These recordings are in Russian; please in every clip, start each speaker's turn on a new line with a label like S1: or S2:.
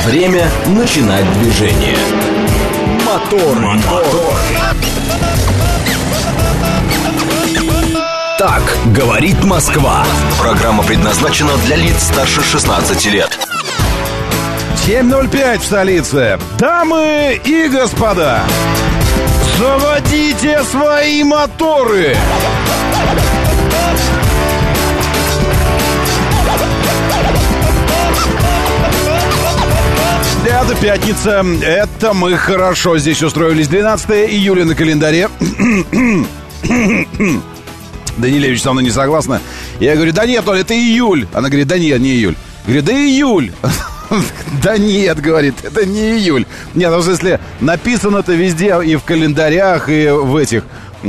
S1: Время начинать движение. Мотор. Так говорит Москва. Программа предназначена для лиц старше 16 лет.
S2: 7:05 в столице. Дамы и господа, заводите свои моторы. Это пятница. Это мы хорошо здесь устроились. 12 июля на календаре. Данилевич со мной не согласна. Я говорю, да нет, Оля, это июль. Она говорит, да нет, не июль. Говорю, да июль. Да нет, говорит, это не июль. Нет, ну в смысле, написано-то везде, и в календарях, и в этих...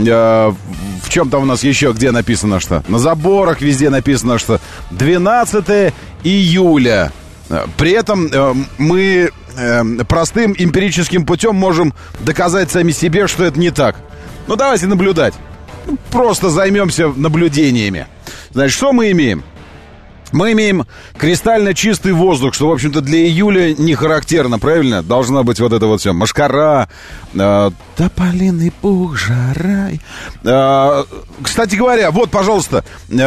S2: в чем там у нас еще, где написано что? На заборах везде написано, что 12 июля. При этом мы простым эмпирическим путем можем доказать сами себе, что это не так. Ну, давайте наблюдать. Просто займемся наблюдениями. Значит, что мы имеем? Мы имеем кристально чистый воздух, что, в общем-то, для июля не характерно, правильно? Должна быть вот это вот все. Мошкара, тополиный пух, жара. Кстати говоря, вот, пожалуйста,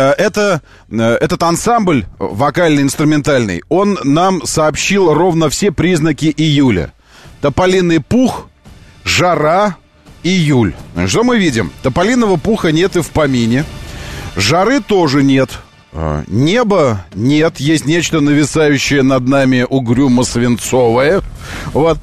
S2: этот ансамбль вокально-инструментальный, он нам сообщил ровно все признаки июля. Тополиный пух, жара, июль. Что мы видим? Тополиного пуха нет и в помине. Жары тоже нет. Неба нет, есть нечто нависающее над нами угрюмо-свинцовое. Вот.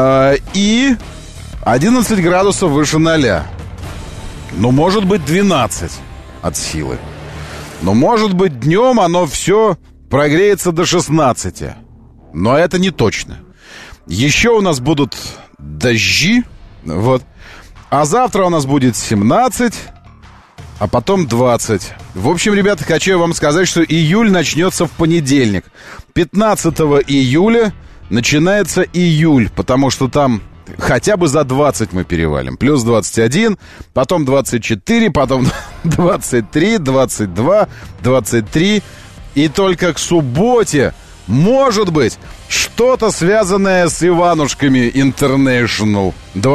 S2: И 11 градусов выше 0. Ну, может быть, 12 от силы. Но, может быть, днем оно все прогреется до 16. Но это не точно. Еще у нас будут дожди. Вот. А завтра у нас будет 17, а потом 20. В общем, ребята, хочу вам сказать, что июль начнется в понедельник. 15 июля начинается июль, потому что там хотя бы за 20 мы перевалим. Плюс 21, потом 24, потом 23, 22, 23. И только к субботе, может быть, что-то связанное с Иванушками International.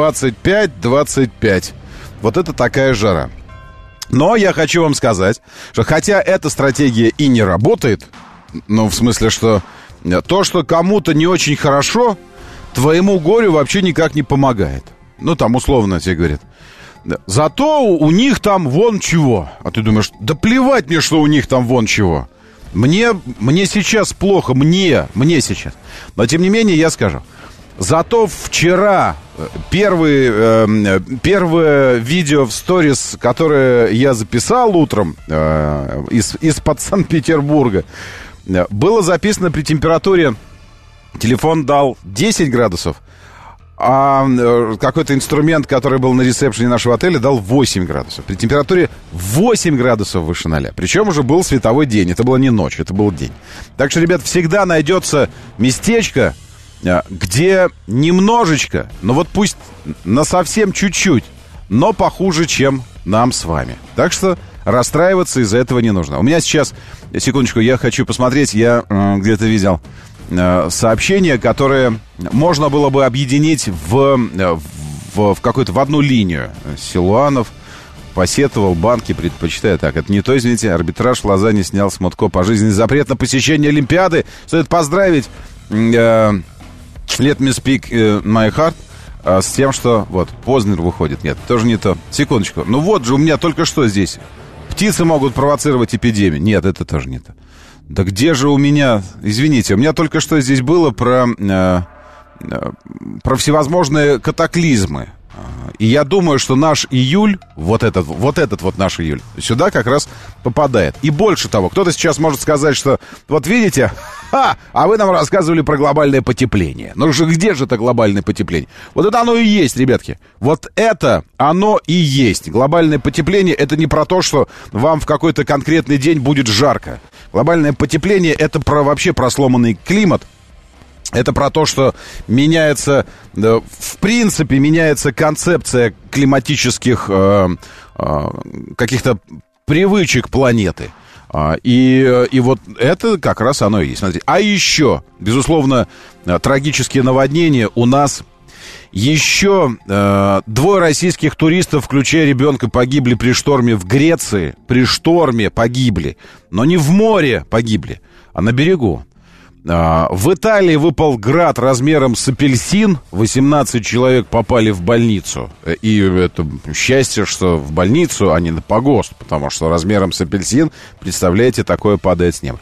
S2: 25-25. Вот это такая жара. Но я хочу вам сказать, что хотя эта стратегия и не работает, ну, в смысле, что то, что кому-то не очень хорошо, твоему горю вообще никак не помогает. Ну, там, условно тебе говорят. Зато у них там вон чего. А ты думаешь, да плевать мне, что у них там вон чего. Мне сейчас плохо, мне сейчас. Но, тем не менее, я скажу. Зато вчера первое видео в сторис, которое я записал утром из-под Санкт-Петербурга, было записано при температуре, телефон дал 10 градусов, а какой-то инструмент, который был на ресепшене нашего отеля, дал 8 градусов. При температуре 8 градусов выше 0. Причем уже был световой день, это была не ночь, это был день. Так что, ребят, всегда найдется местечко, где немножечко, но вот пусть на совсем чуть-чуть, но похуже, чем нам с вами. Так что расстраиваться из-за этого не нужно. У меня сейчас, секундочку, я хочу посмотреть, я где-то видел сообщение, которое можно было бы объединить в какую-то, в одну линию. Силуанов посетовал, банки предпочитаю так. Это не то, извините, арбитраж в Лозанне снял с Мотко пожизненный запрет на посещение Олимпиады. Стоит поздравить Let me speak my heart с тем, что вот Познер выходит. Нет, тоже не то. Секундочку. Ну вот же у меня только что здесь. Птицы могут провоцировать эпидемию. Нет, это тоже не то. Да где же у меня... Извините, у меня только что здесь было про всевозможные катаклизмы. И я думаю, что наш июль, вот этот вот наш июль, сюда как раз попадает. И больше того, кто-то сейчас может сказать, что вот видите, а вы нам рассказывали про глобальное потепление. Ну же, где же это глобальное потепление? Вот это оно и есть, ребятки. Вот это оно и есть. Глобальное потепление — это не про то, что вам в какой-то конкретный день будет жарко. Глобальное потепление — это вообще про сломанный климат. Это про то, что меняется, в принципе, меняется концепция климатических каких-то привычек планеты. И вот это как раз оно и есть. Смотрите. А еще, безусловно, трагические наводнения у нас. Еще 2 российских туристов, включая ребенка, погибли при шторме в Греции. При шторме погибли. Но не в море погибли, а на берегу. В Италии выпал град размером с апельсин. 18 человек попали в больницу. И это счастье, что в больницу, а не на погост. Потому что размером с апельсин, представляете, такое падает с неба.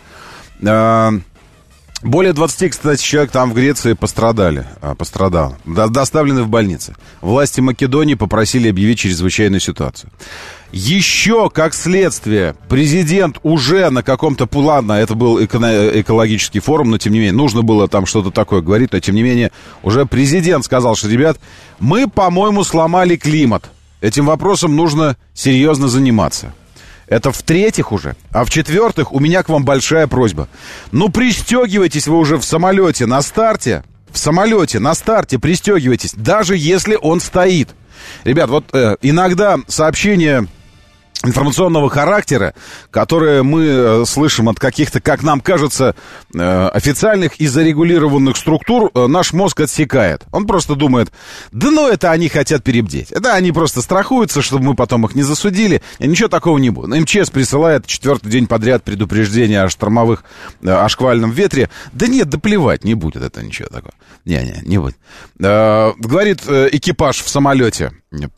S2: Более 20, кстати, человек там в Греции пострадали. Доставлены в больницы. Власти Македонии попросили объявить чрезвычайную ситуацию. Еще, как следствие, президент уже на каком-то... Ладно, это был экологический форум, но, тем не менее, нужно было там что-то такое говорить, но, тем не менее, уже президент сказал, что, ребят, мы, по-моему, сломали климат. Этим вопросом нужно серьезно заниматься. Это в-третьих уже. А в-четвертых, у меня к вам большая просьба. Ну, пристегивайтесь вы уже в самолете на старте. В самолете на старте пристегивайтесь, даже если он стоит. Ребят, вот иногда сообщения информационного характера, которые мы слышим от каких-то, как нам кажется, официальных и зарегулированных структур, наш мозг отсекает. Он просто думает, да ну это они хотят перебдеть. Это они просто страхуются, чтобы мы потом их не засудили. И ничего такого не будет. МЧС присылает 4-й день подряд предупреждение о шквальном ветре. Да нет, да плевать, не будет это ничего такого. Не будет. Говорит экипаж в самолете,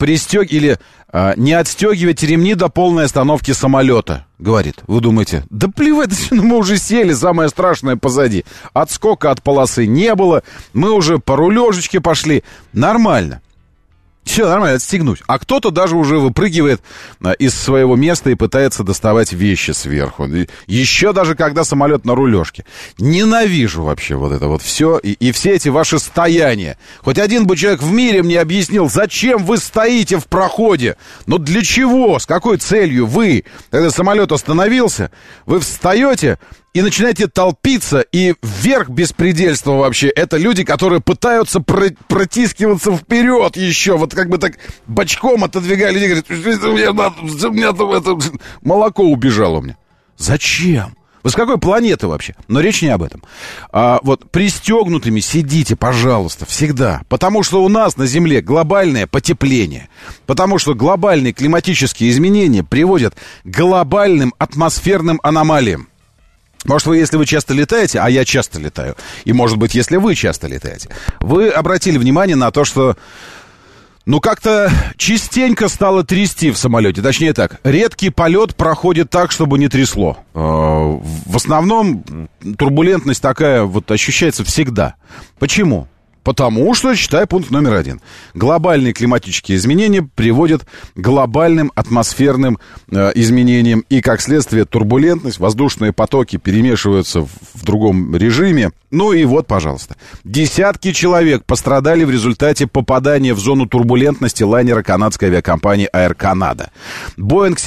S2: не отстегивайте ремни до полной остановки самолета, говорит. Вы думаете, да плевать, мы уже сели, самое страшное позади. Отскока от полосы не было, мы уже по рулежечке пошли. Нормально. Все нормально, отстегнуть. А кто-то даже уже выпрыгивает из своего места и пытается доставать вещи сверху. Еще даже когда самолет на рулежке. Ненавижу вообще вот это вот все. И все эти ваши стояния. Хоть один бы человек в мире мне объяснил, зачем вы стоите в проходе. Но для чего? С какой целью вы, когда самолет остановился, вы встаете и начинаете толпиться, и верх беспредельства вообще, это люди, которые пытаются протискиваться вперед еще, вот как бы так бочком отодвигая людей, говорят, у меня там это молоко убежало у меня. Зачем? Вы с какой планеты вообще? Но речь не об этом. Вот пристегнутыми сидите, пожалуйста, всегда. Потому что у нас на Земле глобальное потепление. Потому что глобальные климатические изменения приводят к глобальным атмосферным аномалиям. Может, если вы часто летаете, а я часто летаю, и, может быть, если вы часто летаете, вы обратили внимание на то, что, как-то частенько стало трясти в самолете. Точнее так, редкий полет проходит так, чтобы не трясло. В основном турбулентность такая вот ощущается всегда. Почему? Потому что, считай, пункт номер 1. Глобальные климатические изменения приводят к глобальным атмосферным изменениям. И, как следствие, турбулентность, воздушные потоки перемешиваются в другом режиме. Ну и вот, пожалуйста. Десятки человек пострадали в результате попадания в зону турбулентности лайнера канадской авиакомпании Air Canada. Boeing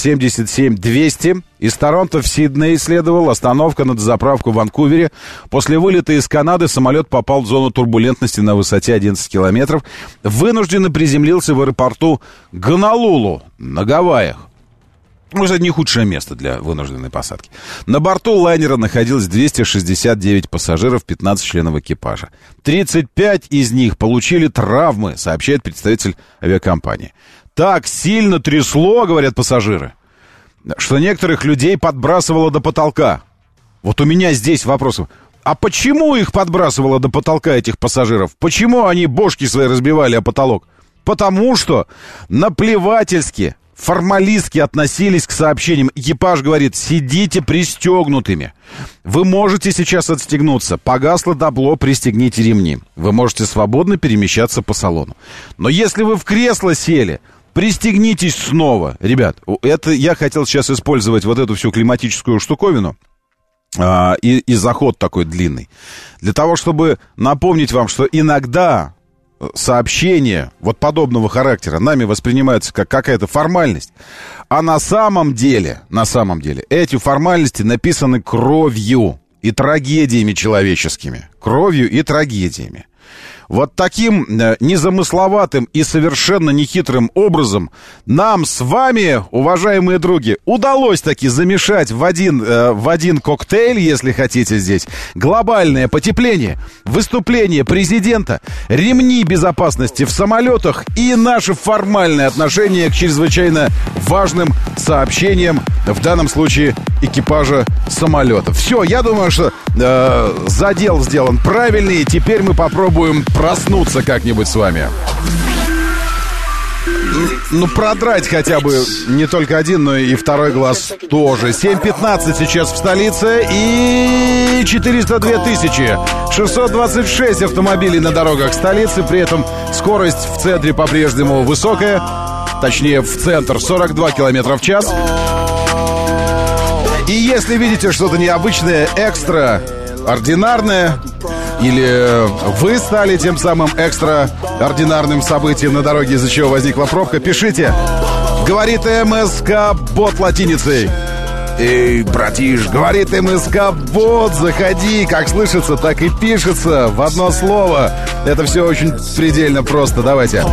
S2: 777-200 из Торонто в Сидней следовал, остановка на дозаправку в Ванкувере. После вылета из Канады самолет попал в зону турбулентности на высоте 11 километров. Вынужденно приземлился в аэропорту Гонолулу на Гавайях. Это не худшее место для вынужденной посадки. На борту лайнера находилось 269 пассажиров, 15 членов экипажа. 35 из них получили травмы, сообщает представитель авиакомпании. Так сильно трясло, говорят пассажиры, что некоторых людей подбрасывало до потолка. Вот у меня здесь вопрос. А почему их подбрасывало до потолка, этих пассажиров? Почему они бошки свои разбивали о потолок? Потому что наплевательски, формалистски относились к сообщениям. Экипаж говорит, сидите пристегнутыми. Вы можете сейчас отстегнуться. Погасло табло, пристегните ремни. Вы можете свободно перемещаться по салону. Но если вы в кресло сели, пристегнитесь снова. Ребят, это я хотел сейчас использовать вот эту всю климатическую штуковину и заход такой длинный. Для того, чтобы напомнить вам, что иногда сообщения вот подобного характера нами воспринимаются как какая-то формальность. А на самом деле эти формальности написаны кровью и трагедиями человеческими. Кровью и трагедиями. вот таким незамысловатым и совершенно нехитрым образом нам с вами, уважаемые други, удалось таки замешать в один коктейль, если хотите здесь, глобальное потепление, выступление президента, ремни безопасности в самолетах и наше формальное отношение к чрезвычайно важным сообщениям, в данном случае экипажа самолета. Все, я думаю, что задел сделан правильный, и теперь мы попробуем проснуться как-нибудь с вами. Ну, продрать хотя бы не только один, но и второй глаз тоже. 7:15 сейчас в столице и 402 626 автомобилей на дорогах столицы. При этом скорость в центре по-прежнему высокая. Точнее, в центр 42 км в час. И если видите что-то необычное, экстраординарное, или вы стали тем самым экстраординарным событием на дороге, из-за чего возникла пробка, пишите. Говорит МСК-бот латиницей. Эй, братиш, говорит МСК-бот, заходи. Как слышится, так и пишется в одно слово. Это все очень предельно просто. Давайте.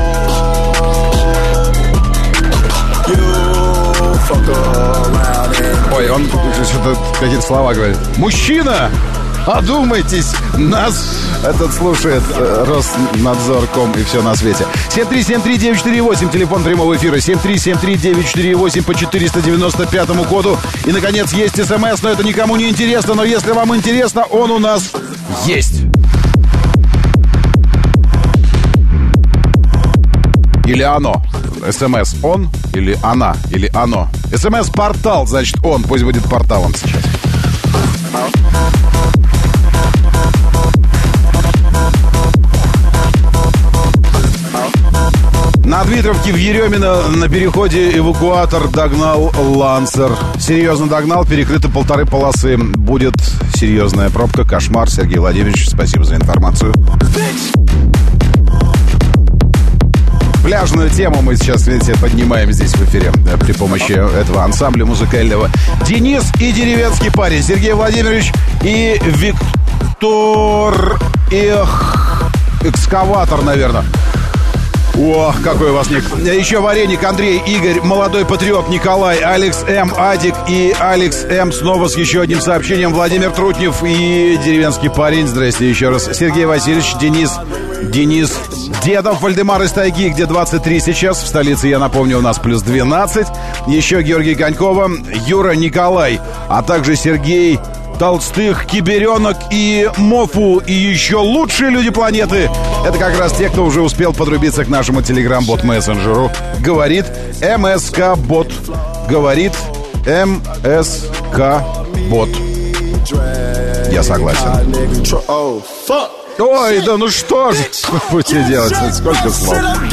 S2: Ой, он что-то какие-то слова говорит. Мужчина! Одумайтесь, нас этот слушает Роснадзор.ком и все на свете. 7373948, телефон прямого эфира. 7373948 по 495 коду. И, наконец, есть СМС, но это никому не интересно. Но если вам интересно, он у нас есть. Или оно. СМС он или она, или оно. СМС-портал, значит он. Пусть будет порталом сейчас. На Дмитровке в Еремино на переходе эвакуатор догнал Лансер. Серьезно догнал, перекрыто 1,5 полосы. Будет серьезная пробка, кошмар. Сергей Владимирович, спасибо за информацию. Пляжную тему мы сейчас, видите, поднимаем здесь в эфире при помощи этого ансамбля музыкального. Денис и деревенский парень. Сергей Владимирович и Виктор Экскаватор, наверное. Ох, какой у вас ник. Еще Вареник, Андрей, Игорь, молодой патриот Николай, Алекс М, Адик и Алекс М. Снова с еще одним сообщением. Владимир Трутнев и деревенский парень. Здрасте еще раз. Сергей Васильевич, Денис, Дедов, Вальдемар из тайги, где 23 сейчас. В столице, я напомню, у нас плюс 12. Еще Георгий Конькова, Юра, Николай, а также Сергей Толстых, Киберенок и Мофу. И еще лучшие люди планеты. Это как раз те, кто уже успел подрубиться к нашему телеграм-бот-мессенджеру. Говорит МСК-бот. Говорит МСК-бот. Я согласен. Ой, да ну что же будете делать? Сколько слов?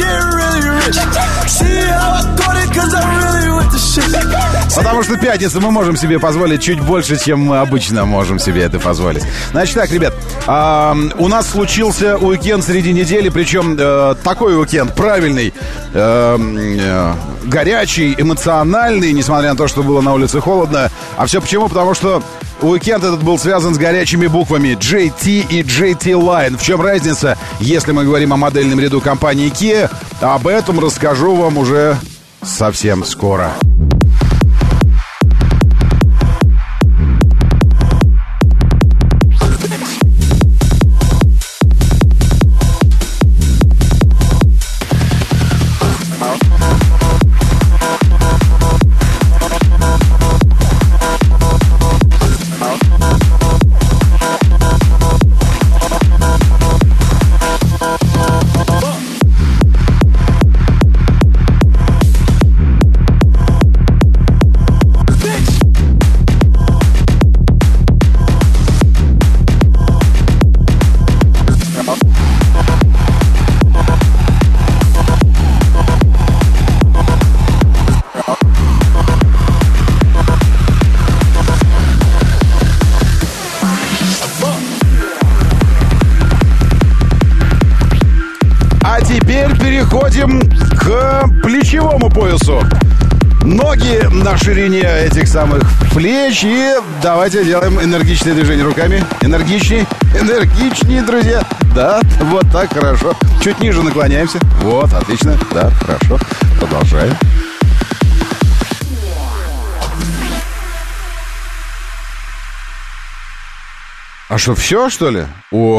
S2: Потому что пятница мы можем себе позволить чуть больше, чем мы обычно можем себе это позволить. Значит так, ребят, у нас случился уикенд среди недели, причем такой уикенд правильный, горячий, эмоциональный, несмотря на то, что было на улице холодно. А все почему? Потому что уикенд этот был связан с горячими буквами JT и JT Line. В чем разница, если мы говорим о модельном ряду компании Kia? Об этом расскажу вам уже совсем скоро. Переходим к плечевому поясу. Ноги на ширине этих самых плеч. И давайте делаем энергичные движения руками. Энергичнее, друзья. Да, вот так, хорошо. Чуть ниже наклоняемся. Вот, отлично. Да, хорошо. Продолжаем. А что, все, что ли?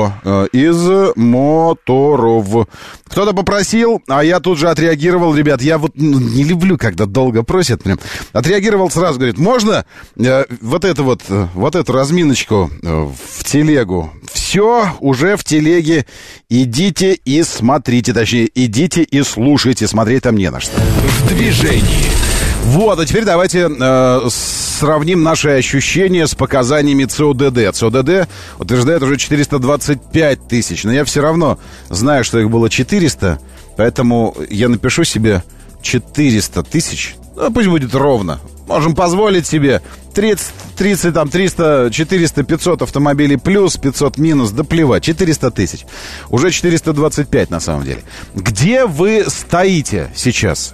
S2: Из моторов. Кто-то попросил, а я тут же отреагировал. Ребят, я вот не люблю, когда долго просят прям. Отреагировал сразу, говорит, можно вот эту разминочку в телегу? Все уже в телеге. Идите и смотрите, точнее, идите и слушайте. Смотреть там не на что.
S1: В движении.
S2: Вот, а теперь давайте сравним наши ощущения с показаниями ЦОДД. ЦОДД утверждает уже 425 тысяч, но я все равно знаю, что их было 400, поэтому я напишу себе 400 тысяч. Ну, пусть будет ровно. Можем позволить себе 30, там, 300, 400, 500 автомобилей плюс, 500 минус, да плевать, 400 тысяч. Уже 425 на самом деле. Где вы стоите сейчас?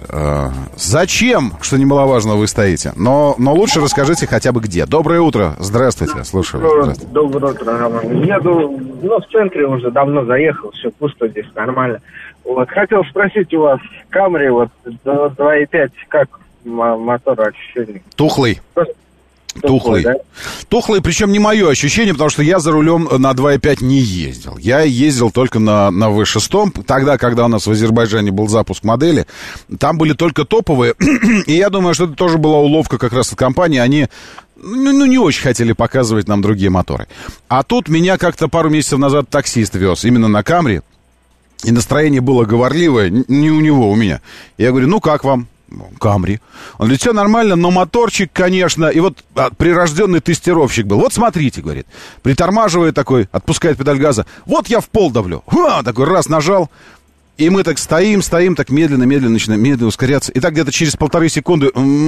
S2: Зачем, что немаловажно, вы стоите? Но лучше расскажите хотя бы где. Доброе утро, здравствуйте, слушаю вас.
S3: Доброе утро, Роман. Еду, в центре уже давно заехал, все пусто здесь, нормально. Вот, хотел спросить у вас, Камри, вот, 2.5, как мотор ощущение?
S2: Тухлый.
S3: Тухлый, да?
S2: Тухлый, причем не мое ощущение, потому что я за рулем на 2.5 не ездил. Я ездил только на V6. Тогда, когда у нас в Азербайджане был запуск модели, там были только топовые. И я думаю, что это тоже была уловка как раз от компании. Они не очень хотели показывать нам другие моторы. А тут меня как-то пару месяцев назад таксист вез именно на Камри. И настроение было говорливое, не у него, у меня. Я говорю, ну как вам? Камри. Он говорит, все нормально, но моторчик, конечно. И вот прирожденный тестировщик был. Вот смотрите, говорит, притормаживает такой, отпускает педаль газа. Вот я в пол давлю. Такой раз нажал. И мы так стоим, так медленно начинаем медленно ускоряться. И так где-то через 1,5 секунды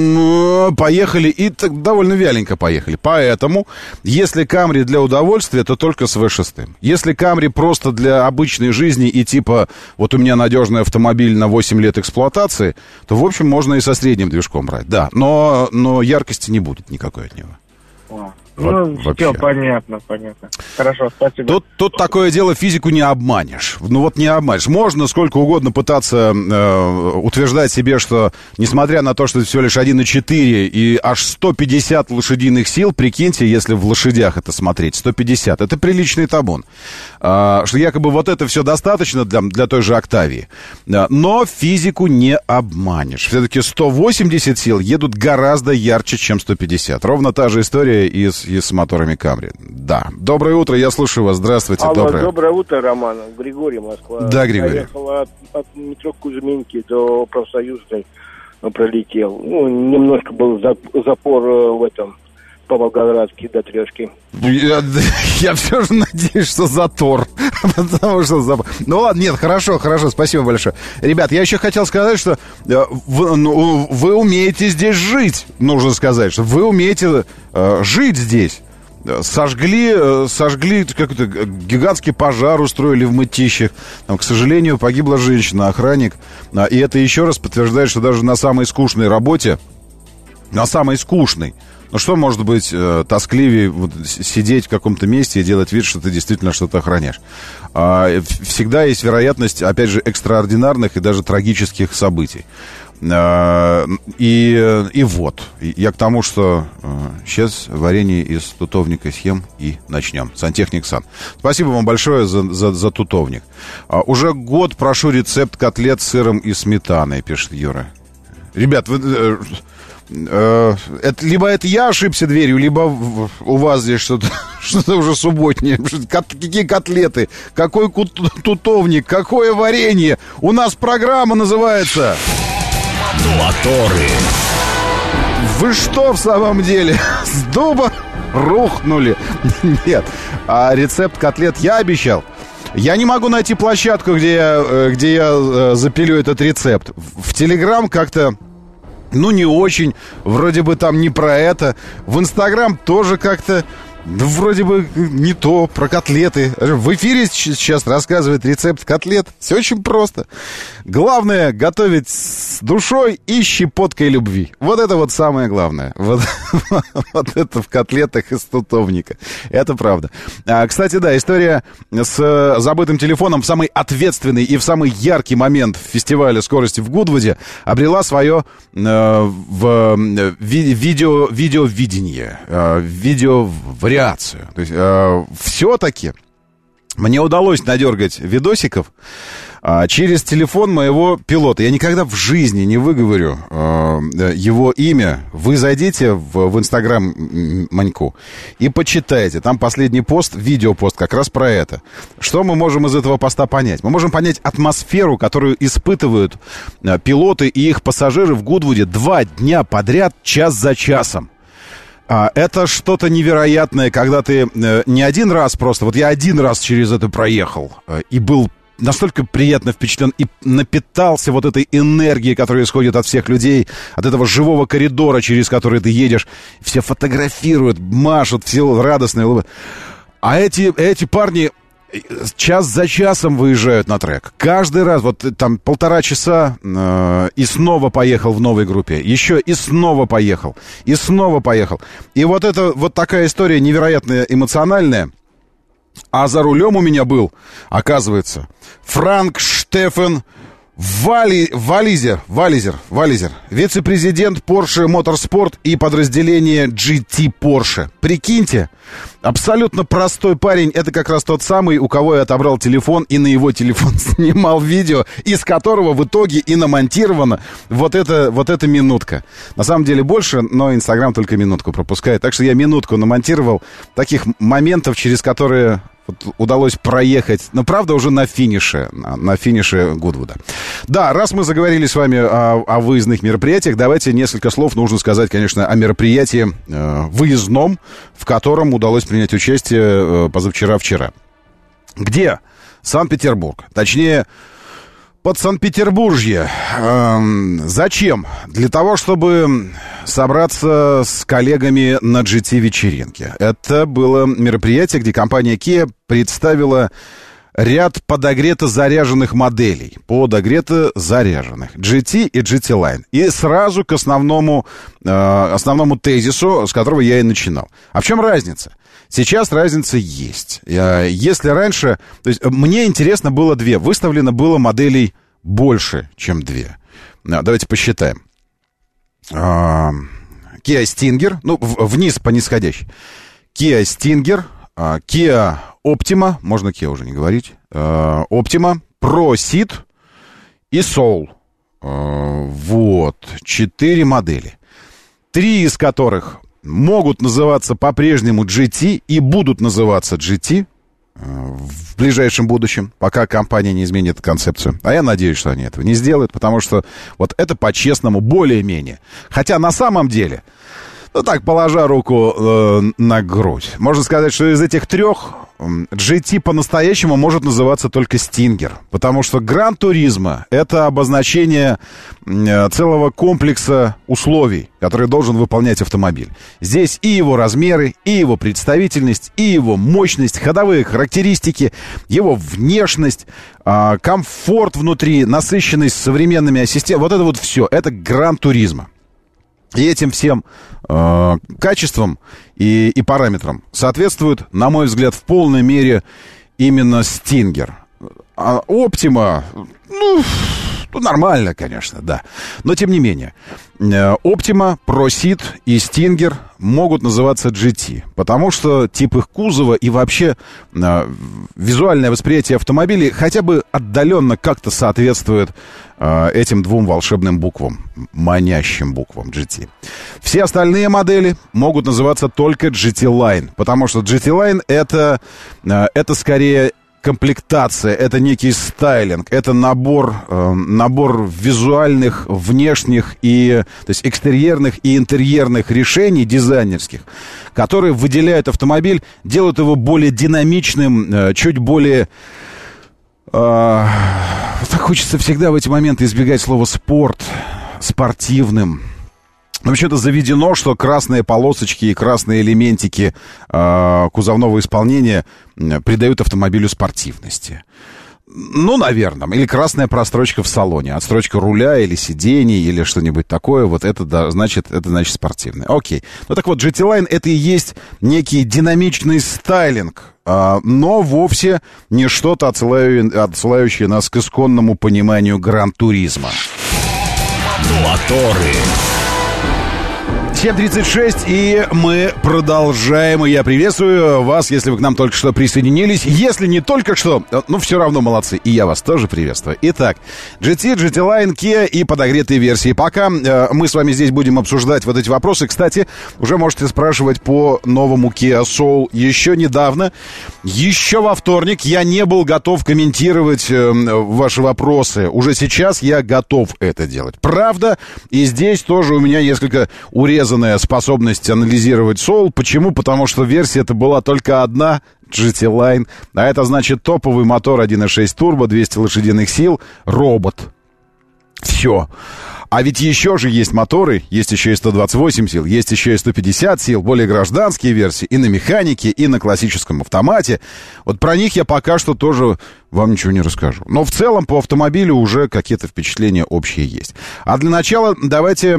S2: поехали, и так довольно вяленько поехали. Поэтому, если Камри для удовольствия, то только с V6. Если Камри просто для обычной жизни и типа, вот у меня надежный автомобиль на 8 лет эксплуатации, то, в общем, можно и со средним движком брать, да. Но яркости не будет никакой от него.
S3: Все понятно. Хорошо, спасибо.
S2: Тут такое дело, физику не обманешь. Не обманешь. Можно сколько угодно пытаться утверждать себе, что, несмотря на то, что это всего лишь 1,4 и аж 150 лошадиных сил, прикиньте, если в лошадях это смотреть, 150, это приличный табун. Что якобы вот это все достаточно для той же Октавии. Но физику не обманешь. Все-таки 180 сил едут гораздо ярче, чем 150. Ровно та же история и с моторами Камри. Да. Доброе утро, я слушаю вас. Здравствуйте.
S3: Алло, доброе утро, Роман. Григорий, Москва.
S2: Да, Григорий.
S3: Поехал от метро Кузьминки до Профсоюзной, пролетел. Немножко был запор в этом, по Волгоградке до Трешки.
S2: Я все же надеюсь, что затор. Потому что ну ладно, нет, хорошо, спасибо большое. Ребят, я еще хотел сказать, что вы умеете здесь жить. Нужно сказать, что вы умеете жить здесь. Сожгли какой-то гигантский пожар, устроили в Мытищах. Там, к сожалению, погибла женщина, охранник. И это еще раз подтверждает, что даже на самой скучной работе, ну что может быть тоскливее сидеть в каком-то месте и делать вид, что ты действительно что-то охраняешь? Всегда есть вероятность, опять же, экстраординарных и даже трагических событий. И вот, я к тому, что сейчас варенье из тутовника съем и начнем. Сантехник Сан. Спасибо вам большое за тутовник. Уже год прошу рецепт котлет с сыром и сметаной, пишет Юра. Ребят, вы... либо это я ошибся дверью, либо у вас здесь что-то уже субботнее. Какие котлеты, какой тутовник, какое варенье. У нас программа называется
S1: «Моторы».
S2: Вы что в самом деле? С дуба рухнули? Нет. А рецепт котлет я обещал. Я не могу найти площадку, где я запилю этот рецепт. В Телеграм как-то... не очень. Вроде бы там не про это. В Инстаграм тоже как-то Ну, вроде бы не то, про котлеты. В эфире сейчас рассказывает рецепт котлет. Все очень просто. Главное — готовить с душой и щепоткой любви. Вот это вот самое главное. Вот это в котлетах из тутовника. Это правда. Кстати, да, история с забытым телефоном в самый ответственный и в самый яркий момент фестиваля скорости в Гудвуде обрела свое видеовидение, видеовариацию. То есть все-таки мне удалось надергать видосиков через телефон моего пилота. Я никогда в жизни не выговорю его имя. Вы зайдите в Инстаграм Маньку и почитайте. Там последний пост, видеопост как раз про это. Что мы можем из этого поста понять? Мы можем понять атмосферу, которую испытывают пилоты и их пассажиры в Гудвуде 2 дня подряд, час за часом. Это что-то невероятное, когда ты не один раз просто... Вот я один раз через это проехал и был настолько приятно впечатлен и напитался вот этой энергией, которая исходит от всех людей, от этого живого коридора, через который ты едешь. Все фотографируют, машут, все радостные. А эти парни... час за часом выезжают на трек. Каждый раз, вот там 1,5 часа, и снова поехал в новой группе. Еще и снова поехал. И снова поехал. И вот это вот такая история невероятно эмоциональная. А за рулем у меня был, оказывается, Франк Штефан Вализер, вице-президент Porsche Motorsport и подразделение GT Porsche. Прикиньте, абсолютно простой парень. Это как раз тот самый, у кого я отобрал телефон и на его телефон снимал видео, из которого в итоге и намонтирована вот эта минутка. На самом деле больше, но Инстаграм только минутку пропускает. Так что я минутку намонтировал таких моментов, через которые... Вот удалось проехать, но правда уже на финише Гудвуда. Да, раз мы заговорили с вами о выездных мероприятиях, давайте несколько слов нужно сказать, конечно, о мероприятии выездном, в котором удалось принять участие позавчера-вчера. Где? Санкт-Петербург. Точнее, под Санкт-Петербуржье. Зачем? Для того, чтобы собраться с коллегами на GT-вечеринке. Это было мероприятие, где компания Kia представила ряд подогрето-заряженных моделей. Подогрето-заряженных. GT и GT Line. И сразу к основному тезису, с которого я и начинал. А в чем разница? Сейчас разница есть. Если раньше... То есть мне интересно было 2. Выставлено было моделей больше, чем 2. Давайте посчитаем. Kia Stinger. Ну, вниз по нисходящей. Kia Stinger. Kia Optima. Можно Kia уже не говорить. Optima. Proceed и Soul. Вот. 4 модели. 3 из которых... могут называться по-прежнему GT и будут называться GT в ближайшем будущем, пока компания не изменит концепцию. А я надеюсь, что они этого не сделают, потому что вот это по-честному более-менее. Хотя на самом деле, ну так, положа руку на грудь, можно сказать, что из этих 3 GT по-настоящему может называться только Stinger, потому что Gran Turismo — это обозначение целого комплекса условий, которые должен выполнять автомобиль. Здесь и его размеры, и его представительность, и его мощность, ходовые характеристики, его внешность, комфорт внутри, насыщенность современными ассистентами. Вот это вот все, это Gran Turismo. И этим всем качествам и параметрам соответствует, на мой взгляд, в полной мере именно Stinger. А Optima, ну, нормально, конечно, да. Но тем не менее, Optima, Proceed и Stinger могут называться GT, потому что тип их кузова и вообще визуальное восприятие автомобилей хотя бы отдаленно как-то соответствует этим 2 волшебным буквам, манящим буквам GT. Все остальные модели могут называться только GT Line, потому что GT Line это скорее комплектация, это некий стайлинг, это набор визуальных, внешних и, то есть экстерьерных и интерьерных решений дизайнерских, которые выделяют автомобиль, делают его более динамичным, чуть более... Так хочется всегда в эти моменты избегать слова «спорт», «спортивным». Вообще-то заведено, что красные полосочки и красные элементики кузовного исполнения придают автомобилю спортивности. Ну, наверное. Или красная прострочка в салоне. Отстрочка руля или сидений, или что-нибудь такое. Вот это, да, значит спортивное. Окей. Ну, так вот, GT Line — это и есть некий динамичный стайлинг, но вовсе не что-то, отсылающее нас к исконному пониманию гран-туризма.
S1: Моторы.
S2: 7:36, и мы продолжаем. И я приветствую вас, если вы к нам только что присоединились. Если не только что, ну, все равно молодцы. И я вас тоже приветствую. Итак, GT Line, Kia и подогретые версии. Пока мы с вами здесь будем обсуждать вот эти вопросы. Кстати, уже можете спрашивать по новому Kia Soul. Еще недавно, еще во вторник, я не был готов комментировать ваши вопросы. Уже сейчас я готов это делать. Правда, и здесь тоже у меня несколько урезанная способность анализировать Soul. Почему? Потому что версия это была только одна, GT Line. А это значит топовый мотор 1.6 турбо, 200 лошадиных сил, робот. Все. А ведь еще же есть моторы, есть еще и 128 сил, есть еще и 150 сил, более гражданские версии, и на механике, и на классическом автомате. Вот про них я пока что тоже вам ничего не расскажу. Но в целом по автомобилю уже какие-то впечатления общие есть. А для начала давайте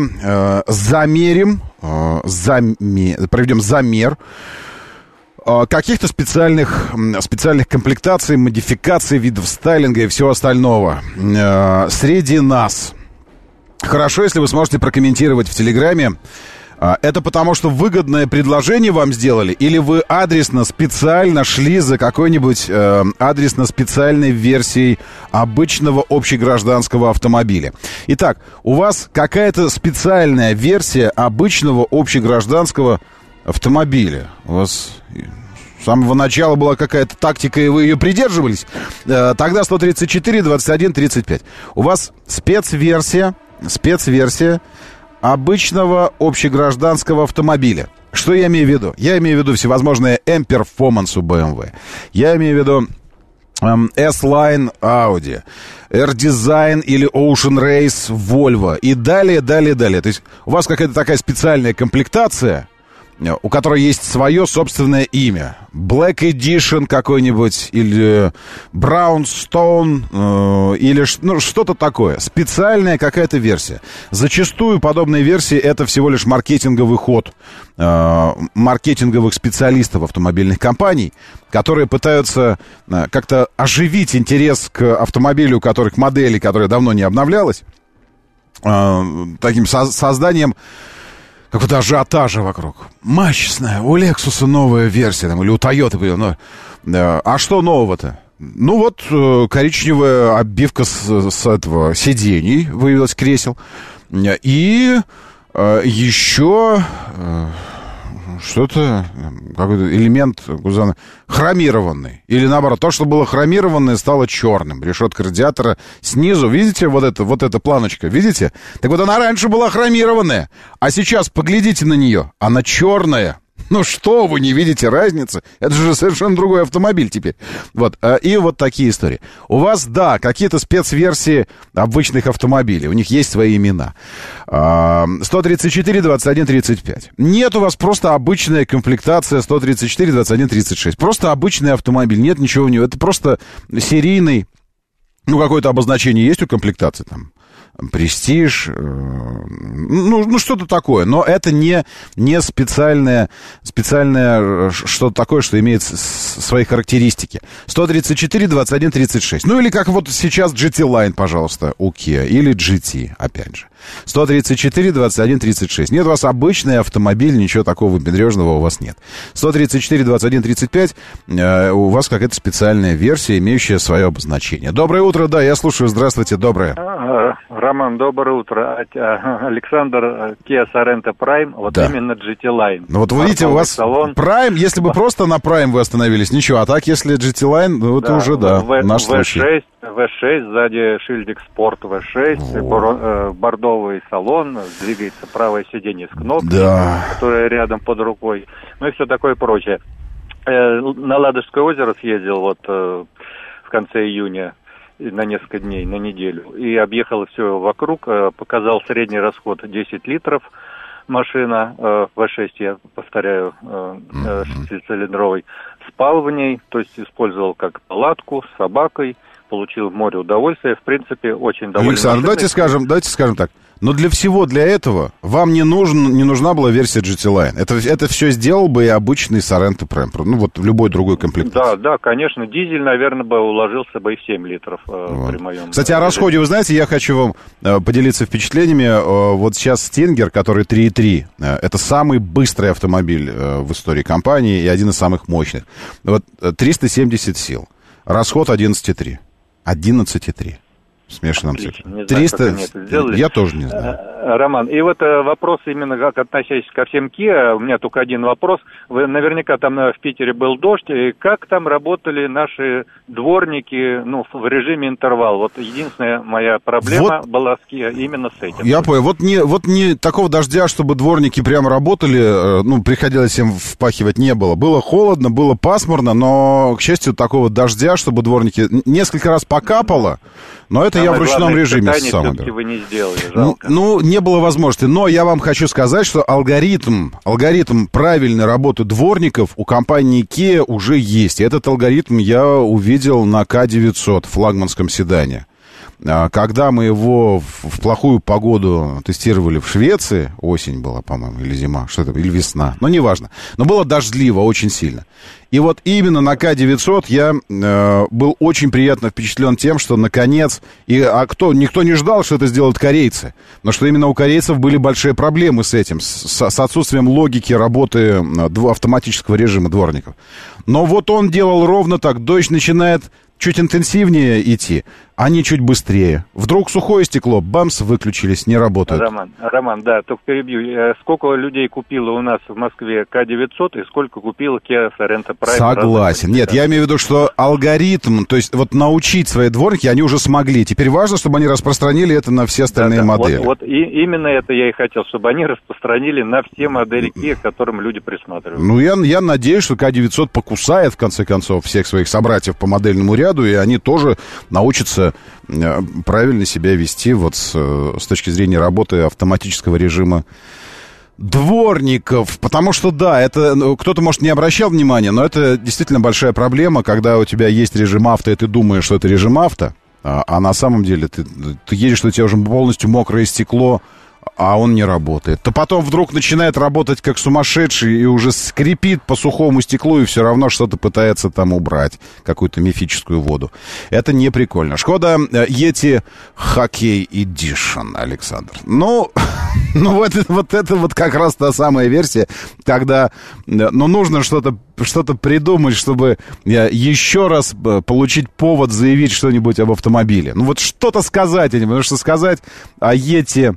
S2: проведем замер каких-то специальных комплектаций, модификаций, видов стайлинга и всего остального среди нас. Хорошо, если вы сможете прокомментировать в Телеграме. Это потому, что выгодное предложение вам сделали? Или вы адресно, специально шли за какой-нибудь адресно-специальной версией обычного общегражданского автомобиля? Итак, у вас какая-то специальная версия обычного общегражданского автомобиля? У вас с самого начала была какая-то тактика, и вы ее придерживались? Тогда 134, 21, 35. У вас спецверсия обычного общегражданского автомобиля. Что я имею в виду? Я имею в виду всевозможные M-Performance у BMW. Я имею в виду S-Line Audi, R-Design или Ocean Race Volvo и далее. То есть у вас какая-то такая специальная комплектация, у которой есть свое собственное имя. Black Edition какой-нибудь, или Brownstone, или что-то такое. Специальная какая-то версия. Зачастую подобные версии — это всего лишь маркетинговый ход маркетинговых специалистов автомобильных компаний, которые пытаются как-то оживить интерес к автомобилю, к модели, которая давно не обновлялась, таким созданием какого-то ажиотажа вокруг. Мощная, у Lexus новая версия, или у Toyota. А что нового-то? Ну вот, коричневая обивка с этого сидений выявилась, кресел. И еще что-то, какой-то элемент хромированный. Или наоборот, то, что было хромированное, стало черным. Решетка радиатора снизу, видите, вот эта планочка, видите? Так вот, она раньше была хромированная, а сейчас поглядите на нее, она черная. Ну что, вы не видите разницы? Это же совершенно другой автомобиль теперь. Вот, и вот такие истории. У вас, да, какие-то спецверсии обычных автомобилей. У них есть свои имена. 134, 21, 35. Нет у вас просто обычная комплектация 134, 21, 36. Просто обычный автомобиль. Нет ничего у него. Это просто серийный. Ну, какое-то обозначение есть у комплектации там? Престиж, ну что-то такое, но это не специальное что-то такое, что имеет свои характеристики. 134, 21, 36. Ну или как вот сейчас GT Line, пожалуйста, у Kia, или GT, опять же. 134, 21, 36. Нет, у вас обычный автомобиль, ничего такого выпендрежного у вас нет. 134, 21, 35, у вас какая-то специальная версия, имеющая свое обозначение. Доброе утро, да, я слушаю, здравствуйте, доброе.
S4: Роман, доброе утро. Александр, Kia Sorento Prime, вот да. Именно GT Line.
S2: Ну вот вы видите, у вас салон. Prime, если бы просто на Prime вы остановились, ничего, а так, если GT Line, ну это уже, да, наш случай.
S4: V6, сзади шильдик Sport V6, бордовый салон, двигается правое сиденье с кнопкой, да, которая рядом под рукой, ну и все такое прочее. На Ладожское озеро съездил вот в конце июня, на несколько дней, на неделю, и объехал все вокруг, показал средний расход 10 литров, машина V6, я повторяю, 6-цилиндровый. Спал в ней, то есть использовал как палатку с собакой, получил море удовольствия. В принципе, очень довольный.
S2: Александр, давайте скажем так. Но для этого вам не нужна была версия GT Line. Это все сделал бы и обычный Sorento Prempro. Ну, вот в любой другой комплектации.
S4: Да, конечно. Дизель, наверное, бы уложился бы и в 7 литров при моем...
S2: Кстати, о расходе, вы знаете, я хочу вам поделиться впечатлениями. Вот сейчас Stinger, который 3.3, это самый быстрый автомобиль в истории компании и один из самых мощных. Вот 370 сил. Расход 11,3. 11,3. В смешанном цикле. 300... Я тоже не знаю.
S4: Роман, и вот вопрос именно как относящийся ко всем Kia, у меня только один вопрос. Вы наверняка там в Питере был дождь, и как там работали наши дворники, в режиме интервал? Вот единственная моя проблема была с Kia именно с этим.
S2: Я понял. Вот не такого дождя, чтобы дворники прямо работали, приходилось им впахивать, не было. Было холодно, было пасмурно, но, к счастью, такого дождя, чтобы дворники... Несколько раз покапало, но это я в ручном режиме сам уберу.
S4: Вы не сделали, жалко.
S2: Не было возможности. Но я вам хочу сказать, что алгоритм правильной работы дворников у компании Kia уже есть. И этот алгоритм я увидел на К900, флагманском седане. Когда мы его в плохую погоду тестировали в Швеции, осень была, по-моему, или зима, или весна, но неважно. Но было дождливо очень сильно. И вот именно на К900 я был очень приятно впечатлен тем, что наконец... Никто не ждал, что это сделают корейцы. Но что именно у корейцев были большие проблемы с этим, с отсутствием логики работы автоматического режима дворников. Но вот он делал ровно так. Дождь начинает чуть интенсивнее идти, они чуть быстрее. Вдруг сухое стекло, бамс, выключились, не работают.
S4: Роман, да, только перебью. Сколько людей купило у нас в Москве К900 и сколько купило Kia Sorento Prime?
S2: Согласен. Нет, я имею в виду, что алгоритм, то есть вот научить свои дворники они уже смогли. Теперь важно, чтобы они распространили это на все остальные модели.
S4: Вот именно это я и хотел, чтобы они распространили на все модели Kia, к которым люди присматривают.
S2: Ну, я надеюсь, что К900 покусает, в конце концов, всех своих собратьев по модельному ряду, и они тоже научатся правильно себя вести вот с точки зрения работы автоматического режима дворников. Потому что, да, это кто-то, может, не обращал внимания, но это действительно большая проблема, когда у тебя есть режим авто, и ты думаешь, что это режим авто, а на самом деле ты едешь, что у тебя уже полностью мокрое стекло, а он не работает. То потом вдруг начинает работать как сумасшедший и уже скрипит по сухому стеклу и все равно что-то пытается там убрать, какую-то мифическую воду. Это не прикольно. Шкода Yeti Hokey Edition, Александр. Вот это как раз та самая версия, когда нужно что-то придумать, чтобы еще раз получить повод заявить что-нибудь об автомобиле. Вот что-то сказать, потому что сказать о Yeti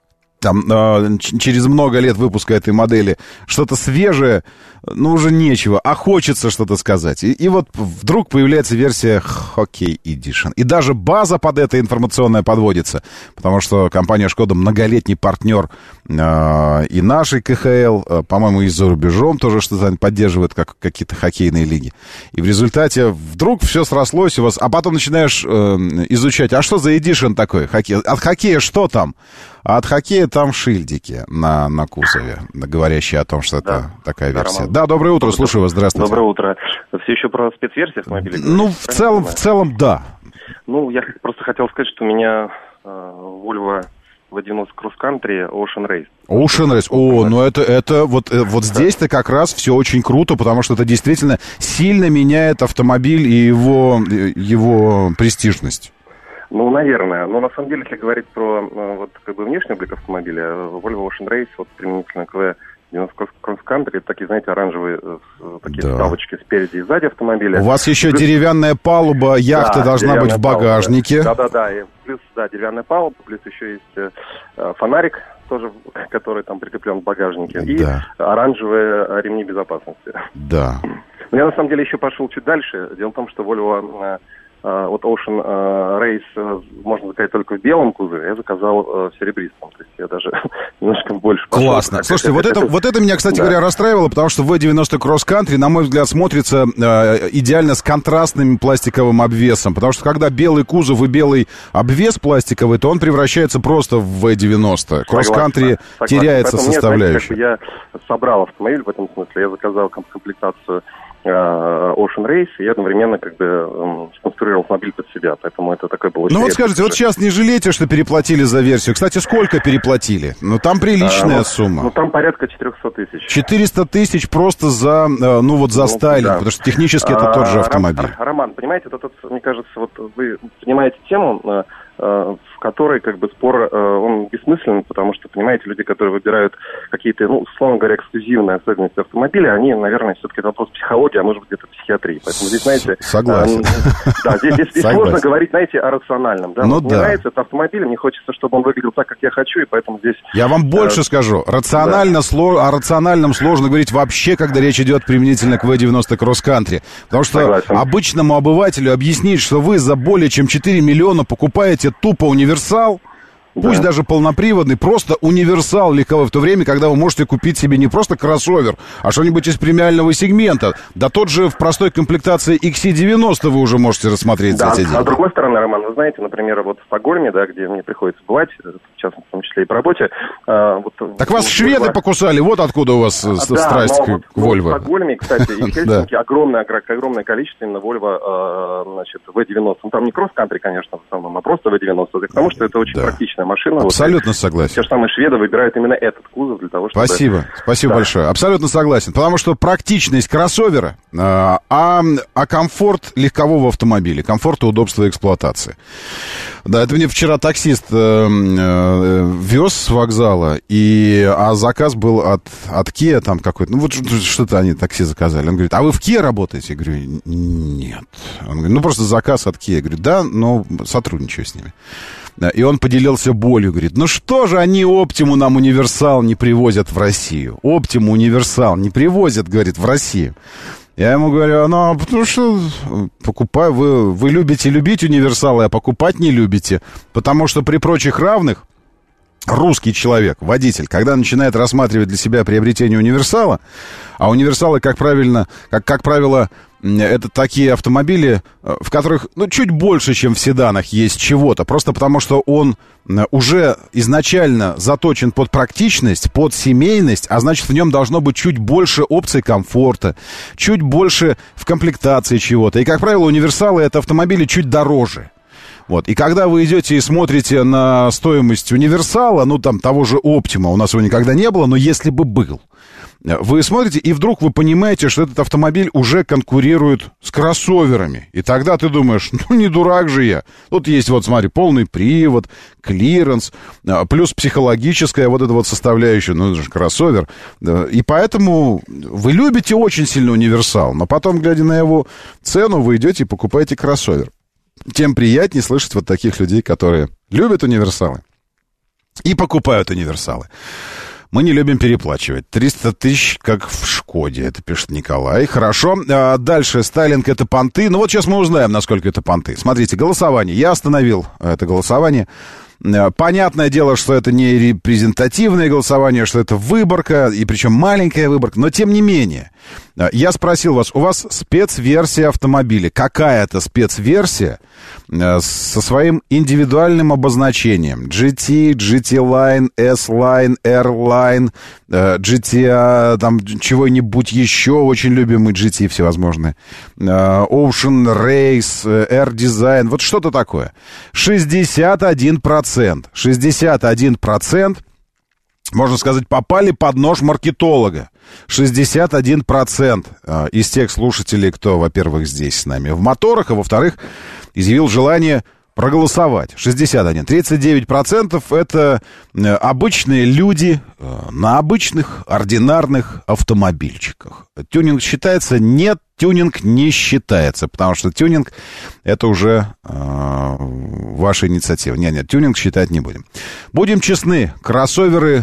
S2: через много лет выпуска этой модели что-то свежее, уже нечего, а хочется что-то сказать. И вот вдруг появляется версия Hokey Edition. И даже база под это информационная подводится, потому что компания Шкода многолетний партнер и нашей КХЛ, по-моему, и за рубежом тоже что-то поддерживает, как какие-то хоккейные лиги. И в результате вдруг все срослось у вас, а потом начинаешь изучать, а что за Edition такой? От хоккея что там? А от хоккея там шильдики на кузове, говорящие о том, что это такая версия. Да, доброе утро, слушаю вас, здравствуйте.
S5: Доброе утро. Все еще про спецверсии автомобиля?
S2: В целом, да.
S5: Я просто хотел сказать, что у меня Volvo V90 Cross Country Ocean Race.
S2: Ocean Race. Это вот здесь-то как раз все очень круто, потому что это действительно сильно меняет автомобиль и его престижность.
S5: Наверное. Но на самом деле, если говорить про внешний облик автомобиля, Volvo Ocean Race, применительно к V90 Cross Country, это такие, знаете, оранжевые вставочки спереди и сзади автомобиля.
S2: У вас еще деревянная палуба, яхта должна быть в багажнике.
S5: Да. И плюс, деревянная палуба, плюс еще есть фонарик, тоже, который там прикреплен в багажнике, и оранжевые ремни безопасности.
S2: Да.
S5: Я, на самом деле, еще пошел чуть дальше. Дело в том, что Volvo вот Ocean Race, можно сказать, только в белом кузове, я заказал в серебристом. То есть я даже немножко больше...
S2: Классно. Слушайте, вот это меня, кстати говоря, расстраивало, потому что V90 Cross Country, на мой взгляд, смотрится идеально с контрастным пластиковым обвесом. Потому что когда белый кузов и белый обвес пластиковый, то он превращается просто в V90. Cross Country теряется составляющая.
S5: Я собрал автомобиль в этом смысле. Я заказал комплектацию Ocean Race, и я одновременно как бы сконструировал автомобиль под себя, поэтому это такой был...
S2: Ну вот скажите, вот сейчас не жалеете, что переплатили за версию? Кстати, сколько переплатили? Ну там приличная сумма.
S5: Ну там порядка 400 тысяч.
S2: 400 тысяч просто за, за стайлинг, да. Потому что технически это тот же автомобиль.
S5: Роман, понимаете, это, мне кажется, вот вы понимаете тему, в которой как бы спор, он бессмысленный, потому что, понимаете, люди, которые выбирают какие-то, условно говоря, эксклюзивные особенности автомобиля, они, наверное, все-таки это вопрос психологии, а может быть, где-то психиатрии. Поэтому здесь, знаете...
S2: Согласен.
S5: Да, здесь сложно говорить, знаете, о рациональном. Да? Мне нравится этот автомобиль, мне хочется, чтобы он выглядел так, как я хочу, и поэтому здесь...
S2: Я вам больше скажу. О рациональном сложно говорить вообще, когда речь идет применительно к V90 Cross Country. Потому что обычному обывателю объяснить, что вы за более чем 4 миллиона покупаете тупо универсал, пусть даже полноприводный, просто универсал легковой, в то время, когда вы можете купить себе не просто кроссовер, а что-нибудь из премиального сегмента. Да тот же в простой комплектации XC90 вы уже можете рассмотреть за эти деньги.
S5: А с другой стороны, Роман, вы знаете, например, вот в Стокгольме, да, где мне приходится бывать, в частности, в том числе и по работе...
S2: Так вас шведы покусали, вот откуда у вас страсть к Volvo.
S5: В Стокгольме, кстати, и в Хельсинки огромное количество именно Volvo, V90. Ну, там не кросс-кантри, конечно, в основном, а просто V90, потому что это очень практично. Машина.
S2: Абсолютно согласен.
S5: Те же самые шведы выбирают именно этот кузов для того, чтобы...
S2: Спасибо большое. Абсолютно согласен. Потому что практичность кроссовера, а комфорт легкового автомобиля, комфорт и удобство эксплуатации. Да, это мне вчера таксист вез с вокзала, а заказ был от Kia там какой-то. Ну, вот что-то они такси заказали. Он говорит, а вы в Kia работаете? Я говорю, нет. Он говорит, просто заказ от Kia. Я говорю, да, но сотрудничаю с ними. И он поделился болью, говорит, что же они Optima нам универсал не привозят в Россию? Optima универсал не привозят, говорит, в Россию. Я ему говорю, потому что покупаю, вы любите любить универсалы, а покупать не любите. Потому что при прочих равных русский человек, водитель, когда начинает рассматривать для себя приобретение универсала, а универсалы, как правило, это такие автомобили, в которых, чуть больше, чем в седанах, есть чего-то. Просто потому, что он уже изначально заточен под практичность, под семейность, а значит, в нем должно быть чуть больше опций комфорта, чуть больше в комплектации чего-то. И, как правило, универсалы — это автомобили чуть дороже. Вот. И когда вы идете и смотрите на стоимость универсала, того же Optima, у нас его никогда не было, но если бы был, вы смотрите, и вдруг вы понимаете, что этот автомобиль уже конкурирует с кроссоверами. И тогда ты думаешь, не дурак же я. Тут есть, смотри, полный привод, клиренс, плюс психологическая эта составляющая, это же кроссовер. И поэтому вы любите очень сильно универсал, но потом, глядя на его цену, вы идете и покупаете кроссовер. Тем приятнее слышать таких людей, которые любят универсалы и покупают универсалы. Мы не любим переплачивать. 300 тысяч, как в Шкоде, это пишет Николай. Хорошо. Дальше. Стайлинг — это понты. Сейчас мы узнаем, насколько это понты. Смотрите, голосование. Я остановил это голосование. Понятное дело, что это не репрезентативное голосование, что это выборка, и причем маленькая выборка, но тем не менее. Я спросил вас, у вас спецверсия автомобиля. Какая-то спецверсия со своим индивидуальным обозначением. GT, GT-Line, S-Line, R-Line, GT, чего-нибудь еще, очень любимый GT всевозможные. Ocean Race, R-Design, что-то такое. 61%. 61%, можно сказать, попали под нож маркетолога. 61% из тех слушателей, кто, во-первых, здесь с нами в моторах, а во-вторых, изъявил желание проголосовать. 61. 39% это обычные люди на обычных, ординарных автомобильчиках. Тюнинг считается? Нет, тюнинг не считается, потому что тюнинг — это уже ваша инициатива. Нет, тюнинг считать не будем. Будем честны, кроссоверы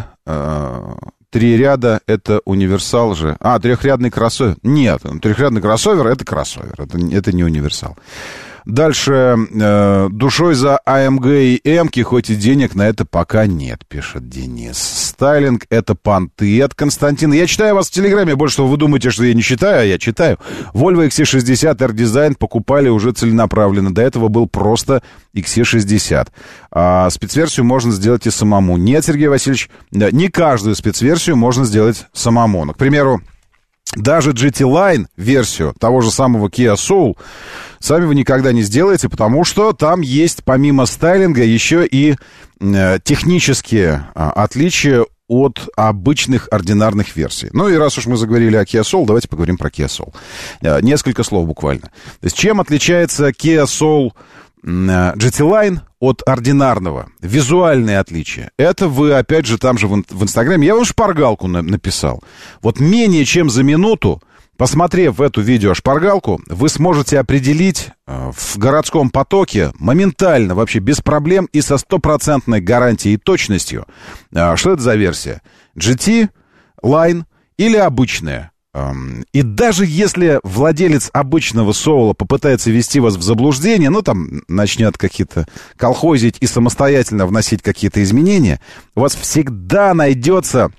S2: 3 ряда — это универсал же. Трехрядный кроссовер. Нет, трехрядный кроссовер — это кроссовер, это не универсал. Дальше. Душой за AMG и М-ки, хоть и денег на это пока нет, пишет Денис. Стайлинг — это понты от Константина. Я читаю вас в Телеграме, больше всего вы думаете, что я не читаю, а я читаю. Volvo XC60 R-Design покупали уже целенаправленно. До этого был просто XC60. А спецверсию можно сделать и самому. Нет, Сергей Васильевич, не каждую спецверсию можно сделать самому. Ну, к примеру, даже GT Line версию того же самого Kia Soul сами вы никогда не сделаете, потому что там есть помимо стайлинга еще и технические отличия от обычных ординарных версий. Ну и раз уж мы заговорили о Kia Soul, давайте поговорим про Kia Soul. Несколько слов буквально. То есть чем отличается Kia Soul GT Line от ординарного? Визуальные отличия. Это вы, опять же, там же в Инстаграме, я вам шпаргалку написал. Вот менее чем за минуту, посмотрев эту видеошпаргалку, вы сможете определить в городском потоке моментально, вообще без проблем и со стопроцентной гарантией и точностью, что это за версия. GT Line или обычная. И даже если владелец обычного Соула попытается ввести вас в заблуждение, ну, там, начнет какие-то колхозить и самостоятельно вносить какие-то изменения, у вас всегда найдется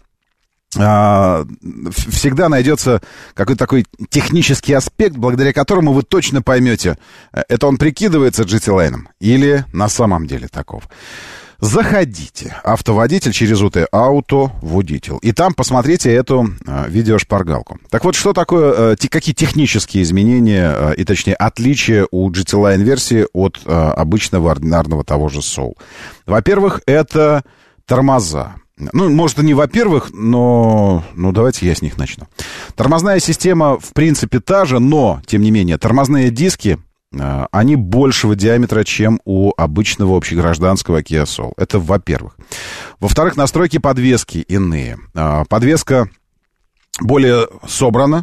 S2: какой-то такой технический аспект, благодаря которому вы точно поймете, это он прикидывается GT-Line или на самом деле таков. Заходите, автоводитель через УТ, автоводитель, и там посмотрите эту видеошпаргалку. Так вот, что такое, какие технические изменения, и точнее отличия у GT-Line версии от обычного ординарного того же Soul? Во-первых, это тормоза. Ну, может, и не во-первых, но давайте я с них начну. Тормозная система, в принципе, та же, но, тем не менее, тормозные диски, они большего диаметра, чем у обычного общегражданского Kia Soul. Это во-первых. Во-вторых, настройки подвески иные. Подвеска более собрана.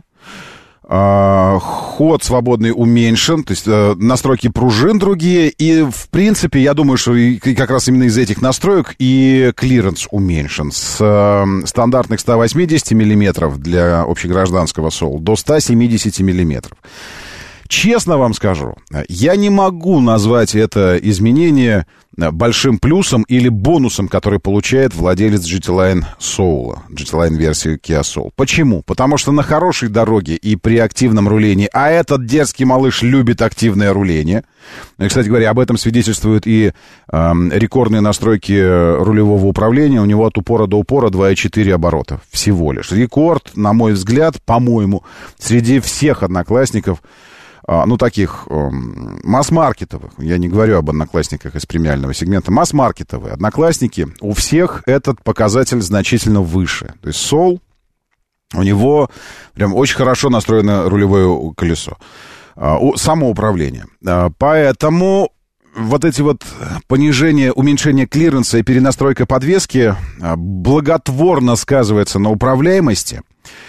S2: Ход свободный уменьшен, то есть настройки пружин другие, и в принципе я думаю, что и как раз именно из этих настроек и клиренс уменьшен с стандартных 180 мм для общегражданского Soul до 170 мм. Честно вам скажу, я не могу назвать это изменение большим плюсом или бонусом, который получает владелец GT-Line Soul, GT-Line версии Kia Soul. Почему? Потому что на хорошей дороге и при активном рулении, а этот дерзкий малыш любит активное руление, и, кстати говоря, об этом свидетельствуют и рекордные настройки рулевого управления, у него от упора до упора 2,4 оборота всего лишь. Рекорд, на мой взгляд, по-моему, среди всех одноклассников, ну, таких масс-маркетовых, я не говорю об одноклассниках из премиального сегмента, масс-маркетовые одноклассники, у всех этот показатель значительно выше. То есть Soul, у него прям очень хорошо настроено рулевое колесо, самоуправление. Поэтому вот эти вот понижение, уменьшение клиренса и перенастройка подвески благотворно сказывается на управляемости,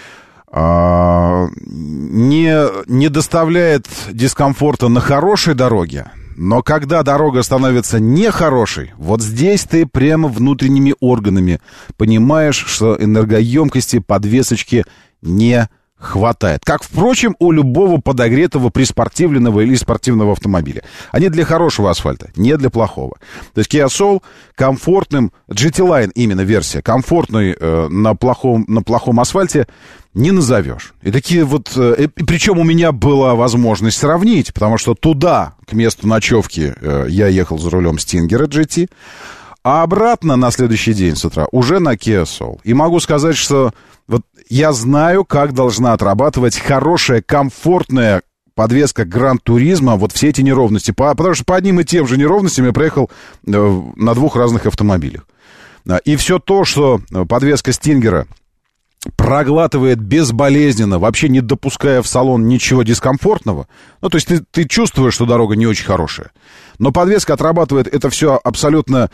S2: не доставляет дискомфорта на хорошей дороге, но когда дорога становится нехорошей, вот здесь ты прямо внутренними органами понимаешь, что энергоемкости подвесочки не хватает. Как, впрочем, у любого подогретого, приспортивленного или спортивного автомобиля. Они для хорошего асфальта, не для плохого. То есть Kia Soul комфортным, GT-Line именно версия, комфортной на плохом асфальте не назовешь. И такие вот... причем у меня была возможность сравнить, потому что туда, к месту ночевки, я ехал за рулем Stinger GT, а обратно на следующий день с утра уже на Kia Soul. И могу сказать, что вот я знаю, как должна отрабатывать хорошая, комфортная подвеска Гран-туризма, вот все эти неровности. Потому что по одним и тем же неровностям я проехал на двух разных автомобилях. И все то, что подвеска Стингера проглатывает безболезненно, вообще не допуская в салон ничего дискомфортного. Ну, то есть ты чувствуешь, что дорога не очень хорошая. Но подвеска отрабатывает это все абсолютно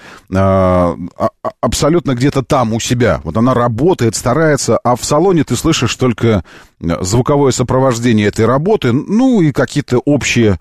S2: где-то там у себя. Вот она работает, старается, а в салоне ты слышишь только звуковое сопровождение этой работы, ну и какие-то общие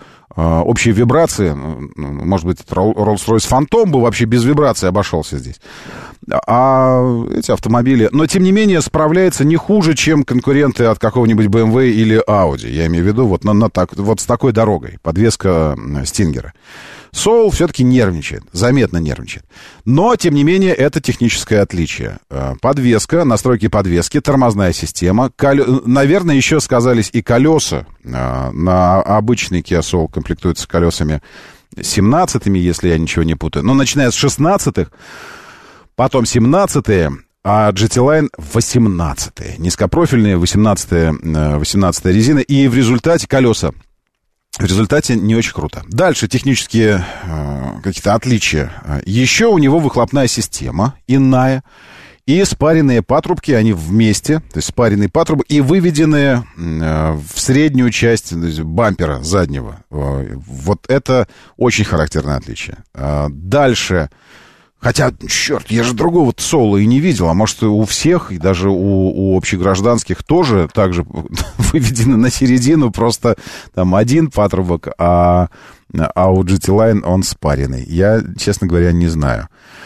S2: вибрации. Может быть, Rolls-Royce Phantom бы вообще без вибрации обошелся здесь. А эти автомобили... Но, тем не менее, справляется не хуже, чем конкуренты от какого-нибудь BMW или Audi. Я имею в виду вот с такой дорогой. Подвеска Стингера. Soul все-таки нервничает, заметно нервничает. Но, тем не менее, это техническое отличие. Подвеска, настройки подвески, тормозная система. Наверное, еще сказались и колеса. На обычный Kia Soul комплектуется колесами 17-ми, если я ничего не путаю. Но начиная с 16-х, потом 17-е, а GT-Line 18-е. Низкопрофильные 18-я резина. И в результате колеса. В результате не очень круто. Дальше технические какие-то отличия. Еще у него выхлопная система иная. И спаренные патрубки, они вместе. То есть спаренные патрубы и выведенные в среднюю часть бампера заднего. Вот это очень характерное отличие. Дальше... Хотя, черт, я же другого Соула и не видел. А может, у всех, и даже у общегражданских тоже так же выведено на середину. Просто там один патрубок, а у GT-Line он спаренный. Я, честно говоря, не знаю.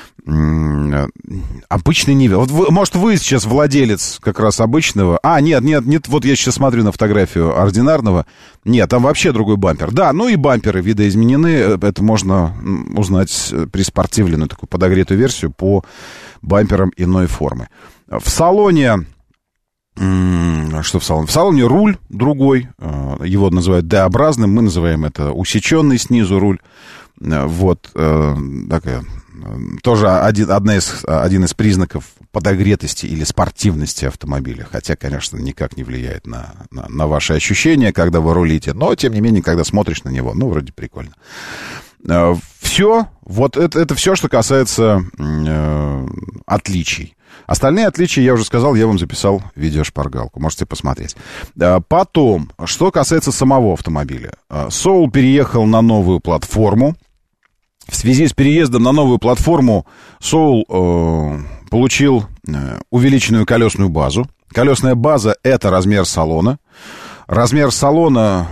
S2: Обычный не видел. Вот может, вы сейчас владелец как раз обычного. Нет. Вот я сейчас смотрю на фотографию ординарного. Нет, там вообще другой бампер. Да, ну и бамперы видоизменены. Это можно узнать при спортивленную такую подогретую версию по бамперам иной формы. В салоне... Что в салоне? В салоне руль другой. Его называют D-образным. Мы называем это усеченный снизу руль. Вот такая... Тоже один из признаков подогретости или спортивности автомобиля. Хотя, конечно, никак не влияет на ваши ощущения, когда вы рулите. Но, тем не менее, когда смотришь на него, ну, вроде прикольно. Все. Вот это все, что касается отличий. Остальные отличия, я уже сказал, я вам записал видеошпаргалку. Можете посмотреть. Потом, что касается самого автомобиля. Soul переехал на новую платформу. В связи с переездом на новую платформу Soul получил увеличенную колесную базу. Колесная база — это размер салона. Размер салона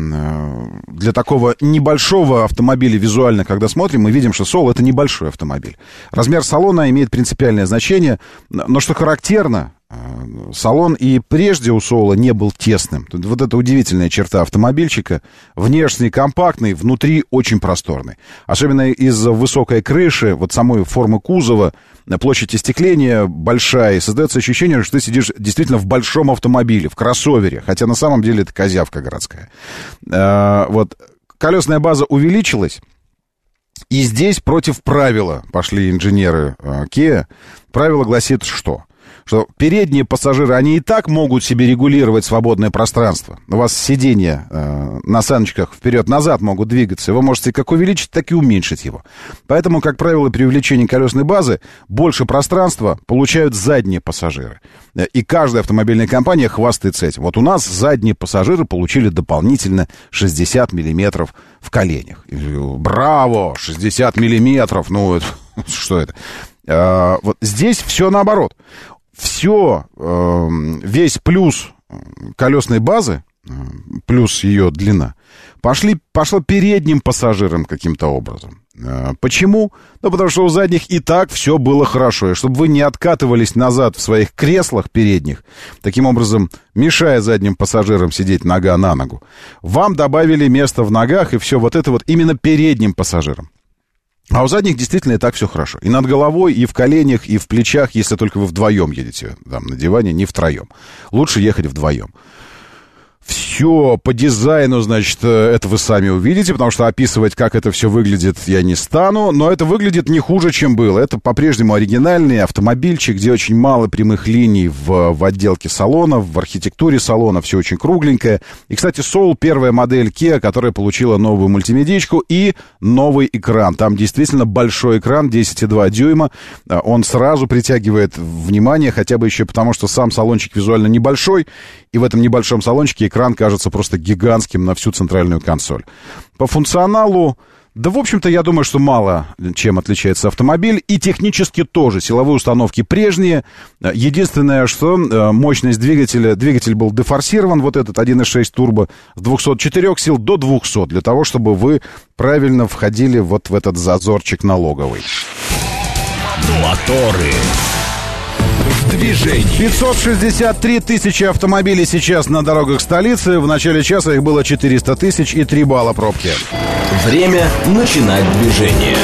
S2: для такого небольшого автомобиля визуально, когда смотрим, мы видим, что Soul — это небольшой автомобиль. Размер салона имеет принципиальное значение, но что характерно, салон и прежде у Soul не был тесным. Вот это удивительная черта автомобильчика. Внешний компактный, внутри очень просторный. Особенно из-за высокой крыши, вот самой формы кузова, площадь остекления большая. И создается ощущение, что ты сидишь действительно в большом автомобиле, в кроссовере. Хотя на самом деле это козявка городская. Вот колесная база увеличилась. И здесь против правила пошли инженеры Kia. Правило гласит, что передние пассажиры, они и так могут себе регулировать свободное пространство. У вас сиденья на саночках вперед-назад могут двигаться. Вы можете как увеличить, так и уменьшить его. Поэтому, как правило, при увеличении колесной базы больше пространства получают задние пассажиры. И каждая автомобильная компания хвастается этим. Вот у нас задние пассажиры получили дополнительно 60 миллиметров в коленях. Браво! 60 миллиметров! Ну, что это? Вот здесь все наоборот. Все, весь плюс колесной базы, плюс ее длина, пошло передним пассажирам каким-то образом. Почему? Ну, потому что у задних и так все было хорошо. И чтобы вы не откатывались назад в своих креслах передних, таким образом мешая задним пассажирам сидеть нога на ногу, вам добавили место в ногах, и все вот это вот именно передним пассажирам. А у задних действительно и так все хорошо. И над головой, и в коленях, и в плечах, если только вы вдвоем едете там на диване, не втроем. Лучше ехать вдвоем. Все по дизайну, значит, это вы сами увидите, потому что описывать, как это все выглядит, я не стану. Но это выглядит не хуже, чем было. Это по-прежнему оригинальный автомобильчик, где очень мало прямых линий в отделке салона, в архитектуре салона. Все очень кругленькое. И, кстати, Soul — первая модель Kia, которая получила новую мультимедиечку и новый экран. Там действительно большой экран, 10,2 дюйма. Он сразу притягивает внимание, хотя бы еще потому, что сам салончик визуально небольшой. И в этом небольшом салончике экран кажется просто гигантским на всю центральную консоль. По функционалу, да, в общем-то, я думаю, что мало чем отличается автомобиль. И технически тоже. Силовые установки прежние. Единственное, что мощность двигателя... Двигатель был дефорсирован, вот этот 1.6 турбо, с 204 сил до 200, для того, чтобы вы правильно входили вот в этот зазорчик налоговый.
S1: Моторы. В движении.
S2: 563 тысячи автомобилей сейчас на дорогах столицы. В начале часа их было 400 тысяч и 3 балла пробки.
S1: Время начинать движение.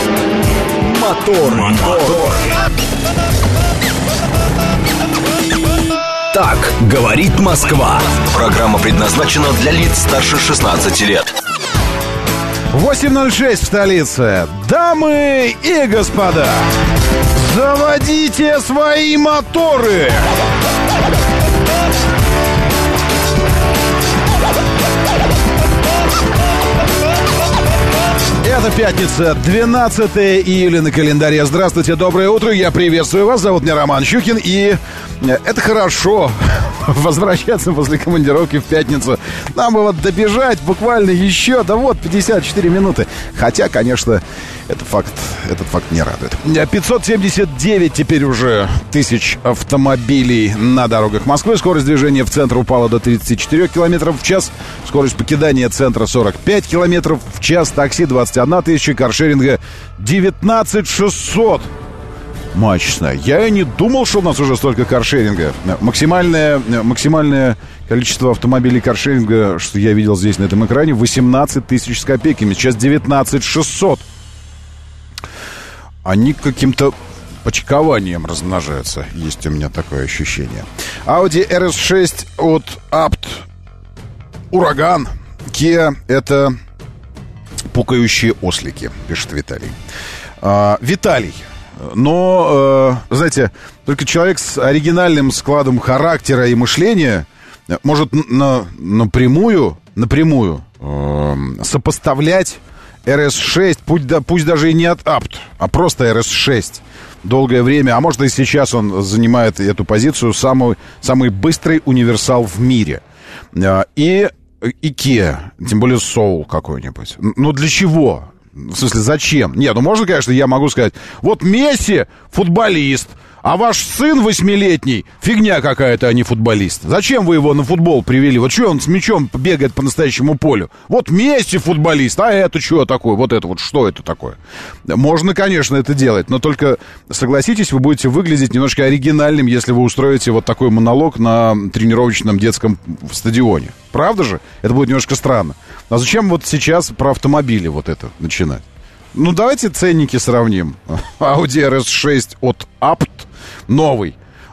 S1: Мотор. Так говорит Москва. Программа предназначена для лиц старше 16 лет.
S2: 8:06 в столице. Дамы и господа, заводите свои моторы! Это пятница, 12 июля на календаре. Здравствуйте, доброе утро, я приветствую вас. Зовут меня Роман Щукин, и это хорошо возвращаться после командировки в пятницу. Нам бы вот добежать буквально еще, 54 минуты. Хотя, конечно, этот факт не радует. 579 теперь уже тысяч автомобилей на дорогах Москвы. Скорость движения в центр упала до 34 километров в час. Скорость покидания центра 45 километров в час. Такси 21 тысяча, каршеринга 19 600. Мачечно. Я и не думал, что у нас уже столько каршеринга. Максимальное количество автомобилей каршеринга, что я видел здесь на этом экране, 18 тысяч с копейками. Сейчас 19 600. Они каким-то почкованием размножаются. Есть у меня такое ощущение. Audi RS6 от Abt. Ураган. Kia — это пукающие ослики, пишет Виталий. Виталий. Но, знаете, только человек с оригинальным складом характера и мышления может напрямую сопоставлять RS6, пусть даже и не от Abt, а просто RS6. Долгое время, а может и сейчас он занимает эту позицию, самый быстрый универсал в мире. И Kia, тем более Soul какой-нибудь. Ну для чего? В смысле, зачем? Нет, можно, конечно, я могу сказать, вот Месси футболист, а ваш сын 8-летний фигня какая-то, а не футболист. Зачем вы его на футбол привели? Вот что он с мячом бегает по настоящему полю? Вот Месси футболист, а это что такое? Вот это вот что это такое? Можно, конечно, это делать, но только согласитесь, вы будете выглядеть немножко оригинальным, если вы устроите вот такой монолог на тренировочном детском стадионе. Правда же? Это будет немножко странно. А зачем вот сейчас про автомобили вот это начинать? Ну, давайте ценники сравним. Audi RS6 от Abt новый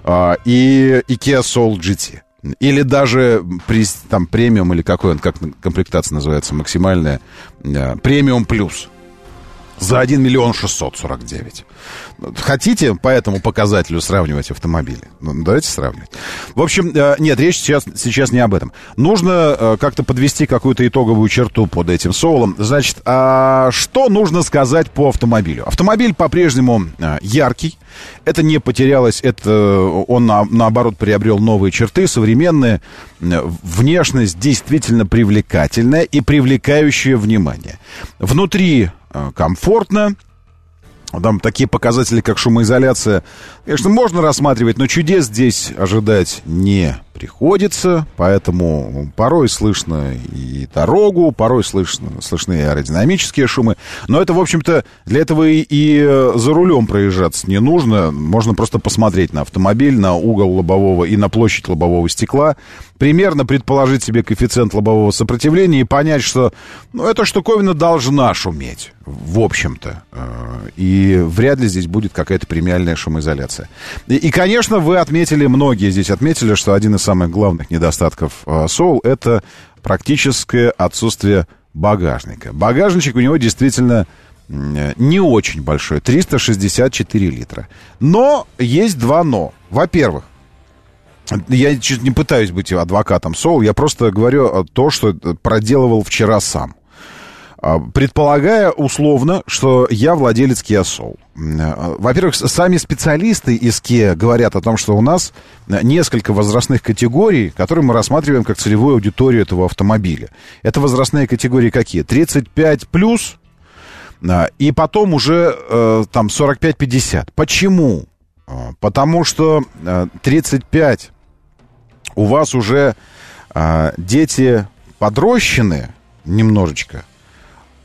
S2: и Kia Soul GT. Или даже там премиум, или какой он, как комплектация называется, максимальная, премиум плюс. За 1 649 000. Хотите по этому показателю сравнивать автомобили? Ну, давайте сравнивать. В общем, нет, речь сейчас не об этом. Нужно как-то подвести какую-то итоговую черту под этим Соулом. Значит, что нужно сказать по автомобилю? Автомобиль по-прежнему яркий. Это не потерялось, он наоборот приобрел новые черты, современные. Внешность действительно привлекательная и привлекающая внимание. Внутри комфортно. Там такие показатели, как шумоизоляция, конечно, можно рассматривать, но чудес здесь ожидать не приходится, поэтому порой слышно и дорогу, порой слышны и аэродинамические шумы, но это, в общем-то, для этого и за рулем проезжаться не нужно, можно просто посмотреть на автомобиль, на угол лобового и на площадь лобового стекла, примерно предположить себе коэффициент лобового сопротивления и понять, что эта штуковина должна шуметь, в общем-то, и вряд ли здесь будет какая-то премиальная шумоизоляция. И, конечно, многие здесь отметили, что один из самых главных недостатков Soul — это практическое отсутствие багажника. Багажничек у него действительно не очень большой, 364 литра. Но есть два «но». Во-первых, я чуть не пытаюсь быть адвокатом Soul, я просто говорю то, что проделывал вчера сам. Предполагая условно, что я владелец Kia Soul. Во-первых, сами специалисты из Kia говорят о том, что у нас несколько возрастных категорий, которые мы рассматриваем как целевую аудиторию этого автомобиля. Это возрастные категории какие? 35+, и потом уже там 45-50. Почему? Потому что 35 у вас уже дети подрощенные немножечко,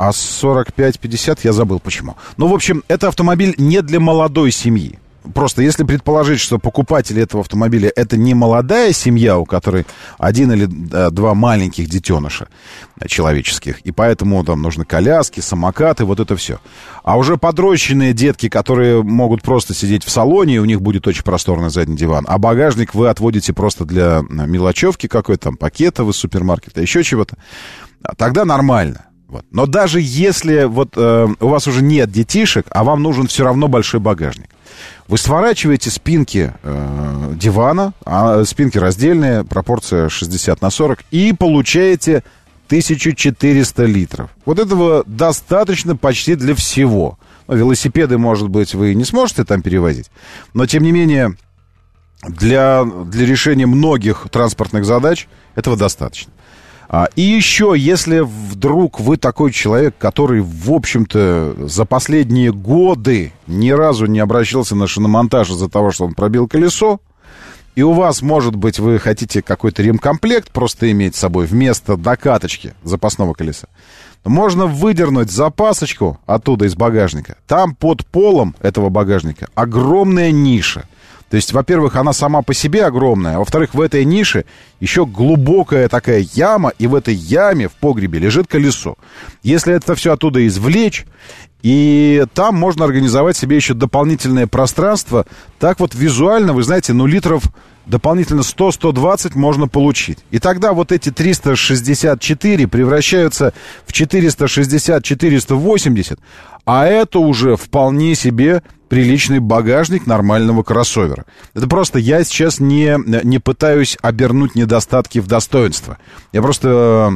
S2: А 45-50 я забыл почему. Ну, в общем, это автомобиль не для молодой семьи. Просто если предположить, что покупатели этого автомобиля это не молодая семья, у которой один или два маленьких детеныша человеческих, и поэтому там нужны коляски, самокаты, вот это все. А уже подрощенные детки, которые могут просто сидеть в салоне, и у них будет очень просторный задний диван, а багажник вы отводите просто для мелочевки какой-то, там, пакетов из супермаркета, еще чего-то, тогда нормально. Вот. Но даже если вот у вас уже нет детишек, а вам нужен все равно большой багажник, вы сворачиваете спинки дивана, спинки раздельные, пропорция 60/40, и получаете 1400 литров. Вот этого достаточно почти для всего. Ну, велосипеды, может быть, вы не сможете там перевозить, но, тем не менее, для решения многих транспортных задач этого достаточно. И еще, если вдруг вы такой человек, который, в общем-то, за последние годы ни разу не обращался на шиномонтаж из-за того, что он пробил колесо, и у вас, может быть, вы хотите какой-то ремкомплект просто иметь с собой вместо докаточки запасного колеса, можно выдернуть запасочку оттуда из багажника. Там под полом этого багажника огромная ниша. То есть, во-первых, она сама по себе огромная, а во-вторых, в этой нише еще глубокая такая яма, и в этой яме в погребе лежит колесо. Если это все оттуда извлечь, и там можно организовать себе еще дополнительное пространство, так вот визуально, вы знаете, литров дополнительно 100-120 можно получить. И тогда вот эти 364 превращаются в 460-480, а это уже вполне себе приличный багажник нормального кроссовера. Это просто я сейчас не пытаюсь обернуть недостатки в достоинство. Я просто,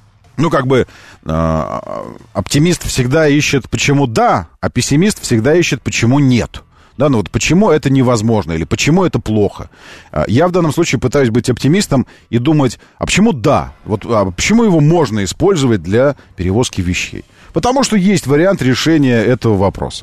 S2: оптимист всегда ищет почему да, а пессимист всегда ищет почему нет. Да, ну вот почему это невозможно или почему это плохо. Я в данном случае пытаюсь быть оптимистом и думать, а почему да? Почему его можно использовать для перевозки вещей? Потому что есть вариант решения этого вопроса.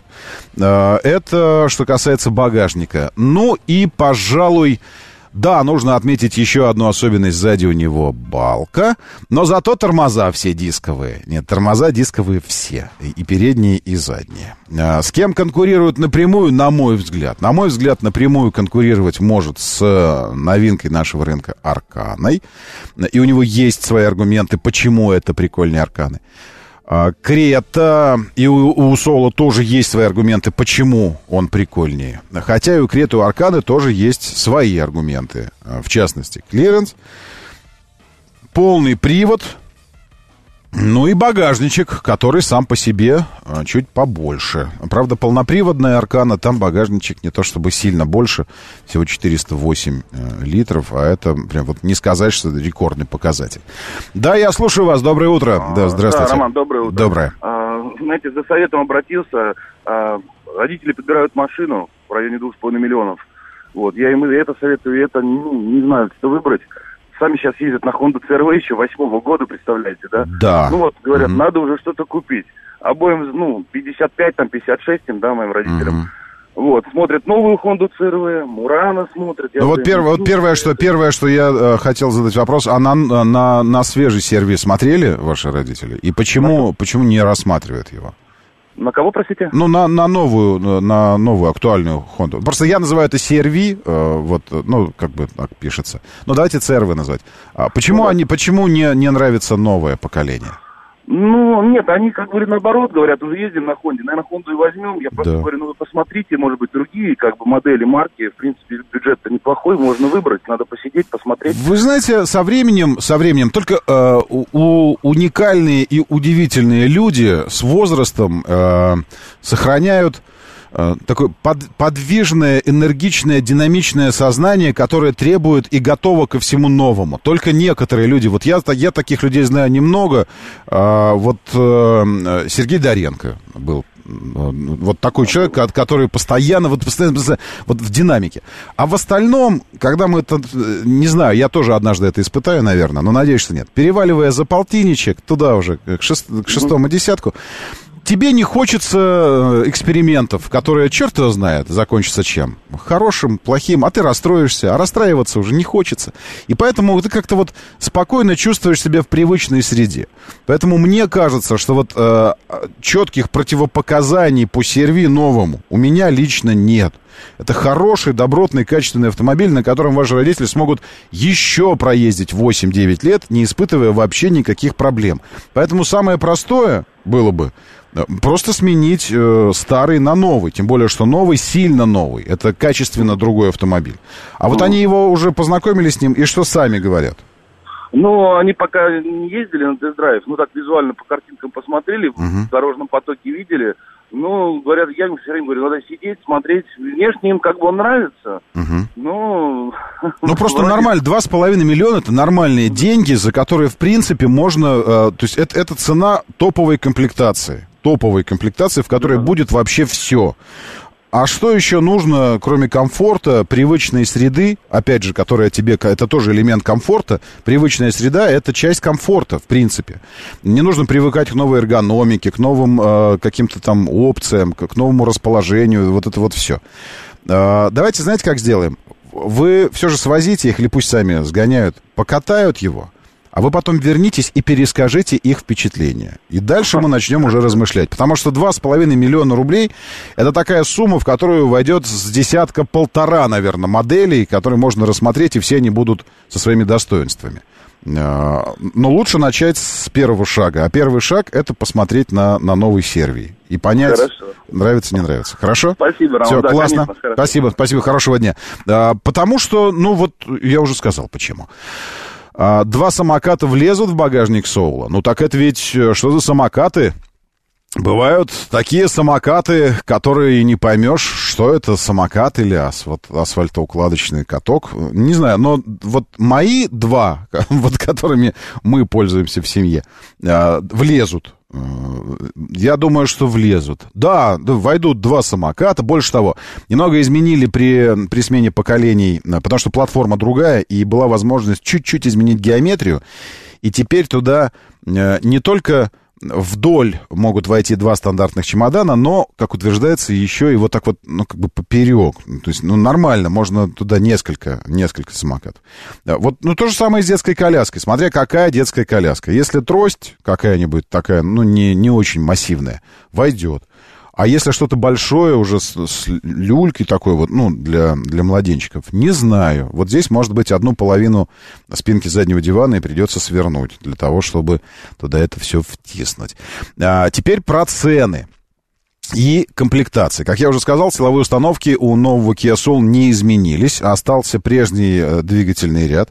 S2: Это что касается багажника. Ну и, пожалуй, да, нужно отметить еще одну особенность. Сзади у него балка, но зато тормоза все дисковые. Нет, тормоза дисковые все, и передние, и задние. С кем конкурируют напрямую, на мой взгляд? На мой взгляд, напрямую конкурировать может с новинкой нашего рынка Арканой. И у него есть свои аргументы, почему это прикольные Арканы. Крета, и у Соло тоже есть свои аргументы, почему он прикольнее. Хотя и у Креты, и у Арканы тоже есть свои аргументы. В частности, клиренс, полный привод, ну и багажничек, который сам по себе чуть побольше. Правда, полноприводная Аркана, там багажничек не то чтобы сильно больше, всего 408 литров, а это прям вот не сказать, что это рекордный показатель. Да, я слушаю вас, доброе утро. Да, здравствуйте.
S6: Да, Роман, доброе утро.
S2: Доброе.
S6: Знаете, за советом обратился, родители подбирают машину в районе 2,5 миллионов. Вот, я им это советую, и это, не знаю, что выбрать. Сами сейчас ездят на Honda CR-V еще 8-го года, представляете, да?
S2: Да.
S6: Ну вот, говорят, надо уже что-то купить. Обоим, 55, там, 56 им, да, моим родителям. Вот, смотрят новую Honda CR-V, Мурана смотрят.
S2: Ну вот первое, что я хотел задать вопрос, а на свежий сервис смотрели ваши родители? И почему не рассматривают его?
S6: На кого, простите?
S2: Ну, на новую актуальную Honda. Просто я называю это CR-V, как бы так пишется. Но давайте CR-V назвать. Почему не нравится новое поколение?
S6: Ну, нет, они, как говорят, наоборот, говорят, уже ездим на Хонде, наверное, Хонду и возьмем. Я просто говорю, вы посмотрите, может быть, другие, как бы, модели, марки. В принципе, бюджет-то неплохой, можно выбрать, надо посидеть, посмотреть.
S2: Вы знаете, со временем только уникальные и удивительные люди с возрастом сохраняют такое подвижное, энергичное, динамичное сознание, которое требует и готово ко всему новому. Только некоторые люди, вот я таких людей знаю немного, Сергей Доренко был вот такой человек, который постоянно вот в динамике. А в остальном, когда мы это, не знаю, я тоже однажды это испытаю, наверное, но надеюсь, что нет. Переваливая за полтинничек, туда уже, к шестому десятку, тебе не хочется экспериментов, которые, черт его знает, закончатся чем? Хорошим, плохим, а ты расстроишься, а расстраиваться уже не хочется. И поэтому ты как-то вот спокойно чувствуешь себя в привычной среде. Поэтому мне кажется, что вот четких противопоказаний по CR-V новому у меня лично нет. Это хороший, добротный, качественный автомобиль, на котором ваши родители смогут еще проездить 8-9 лет, не испытывая вообще никаких проблем. Поэтому самое простое было бы просто сменить старый на новый. Тем более, что новый сильно новый. Это качественно другой автомобиль. А вот они его уже познакомились с ним, и что сами говорят?
S6: Ну, они пока не ездили на тест-драйв, ну, так визуально по картинкам посмотрели, в дорожном потоке видели. Ну, говорят, я им все время говорю, надо сидеть, смотреть. Внешне им как бы он нравится. Ну,
S2: просто нормально. 2,5 миллиона — это нормальные деньги, за которые, в принципе, можно... то есть это цена топовой комплектации. Топовой комплектации, в которой будет вообще все. А что еще нужно, кроме комфорта, привычной среды, опять же, которая тебе, это тоже элемент комфорта, привычная среда — это часть комфорта, в принципе. Не нужно привыкать к новой эргономике, к новым каким-то там опциям, к новому расположению, вот это вот все. Давайте, знаете, как сделаем? Вы все же свозите их, или пусть сами сгоняют, покатают его, а вы потом вернитесь и перескажите их впечатления. И дальше мы начнем уже размышлять. Потому что 2,5 миллиона рублей — это такая сумма, в которую войдет с десятка-полтора, наверное, моделей, которые можно рассмотреть, и все они будут со своими достоинствами. Но лучше начать с первого шага. А первый шаг — это посмотреть на новый CR-V и понять, нравится, не нравится. Хорошо?
S6: Спасибо, Роман.
S2: Все,
S6: да,
S2: классно.
S6: Конечно,
S2: спасибо, хорошего дня. Потому что, ну вот, я уже сказал, почему. 2 самоката влезут в багажник Соула. Ну так это ведь что за самокаты? Бывают такие самокаты, которые не поймешь, что это самокат или асфальтоукладочный каток. Не знаю, но вот мои 2, вот которыми мы пользуемся в семье, влезут. Я думаю, что влезут. Да, войдут 2 самоката. Больше того, немного изменили при смене поколений, потому что платформа другая, и была возможность чуть-чуть изменить геометрию. И теперь туда не только вдоль могут войти 2 стандартных чемодана, но, как утверждается, еще и вот так вот, ну, как бы поперек. То есть, ну, нормально, можно туда несколько самокатов. Вот, ну, то же самое с детской коляской. Смотря какая детская коляска. Если трость какая-нибудь такая, ну, не очень массивная, войдет. А если что-то большое уже с люлькой такой вот, ну, для младенчиков, не знаю. Вот здесь, может быть, одну половину спинки заднего дивана и придется свернуть для того, чтобы туда это все втиснуть. Теперь про цены и комплектации. Как я уже сказал, силовые установки у нового Kia Soul не изменились. Остался прежний двигательный ряд.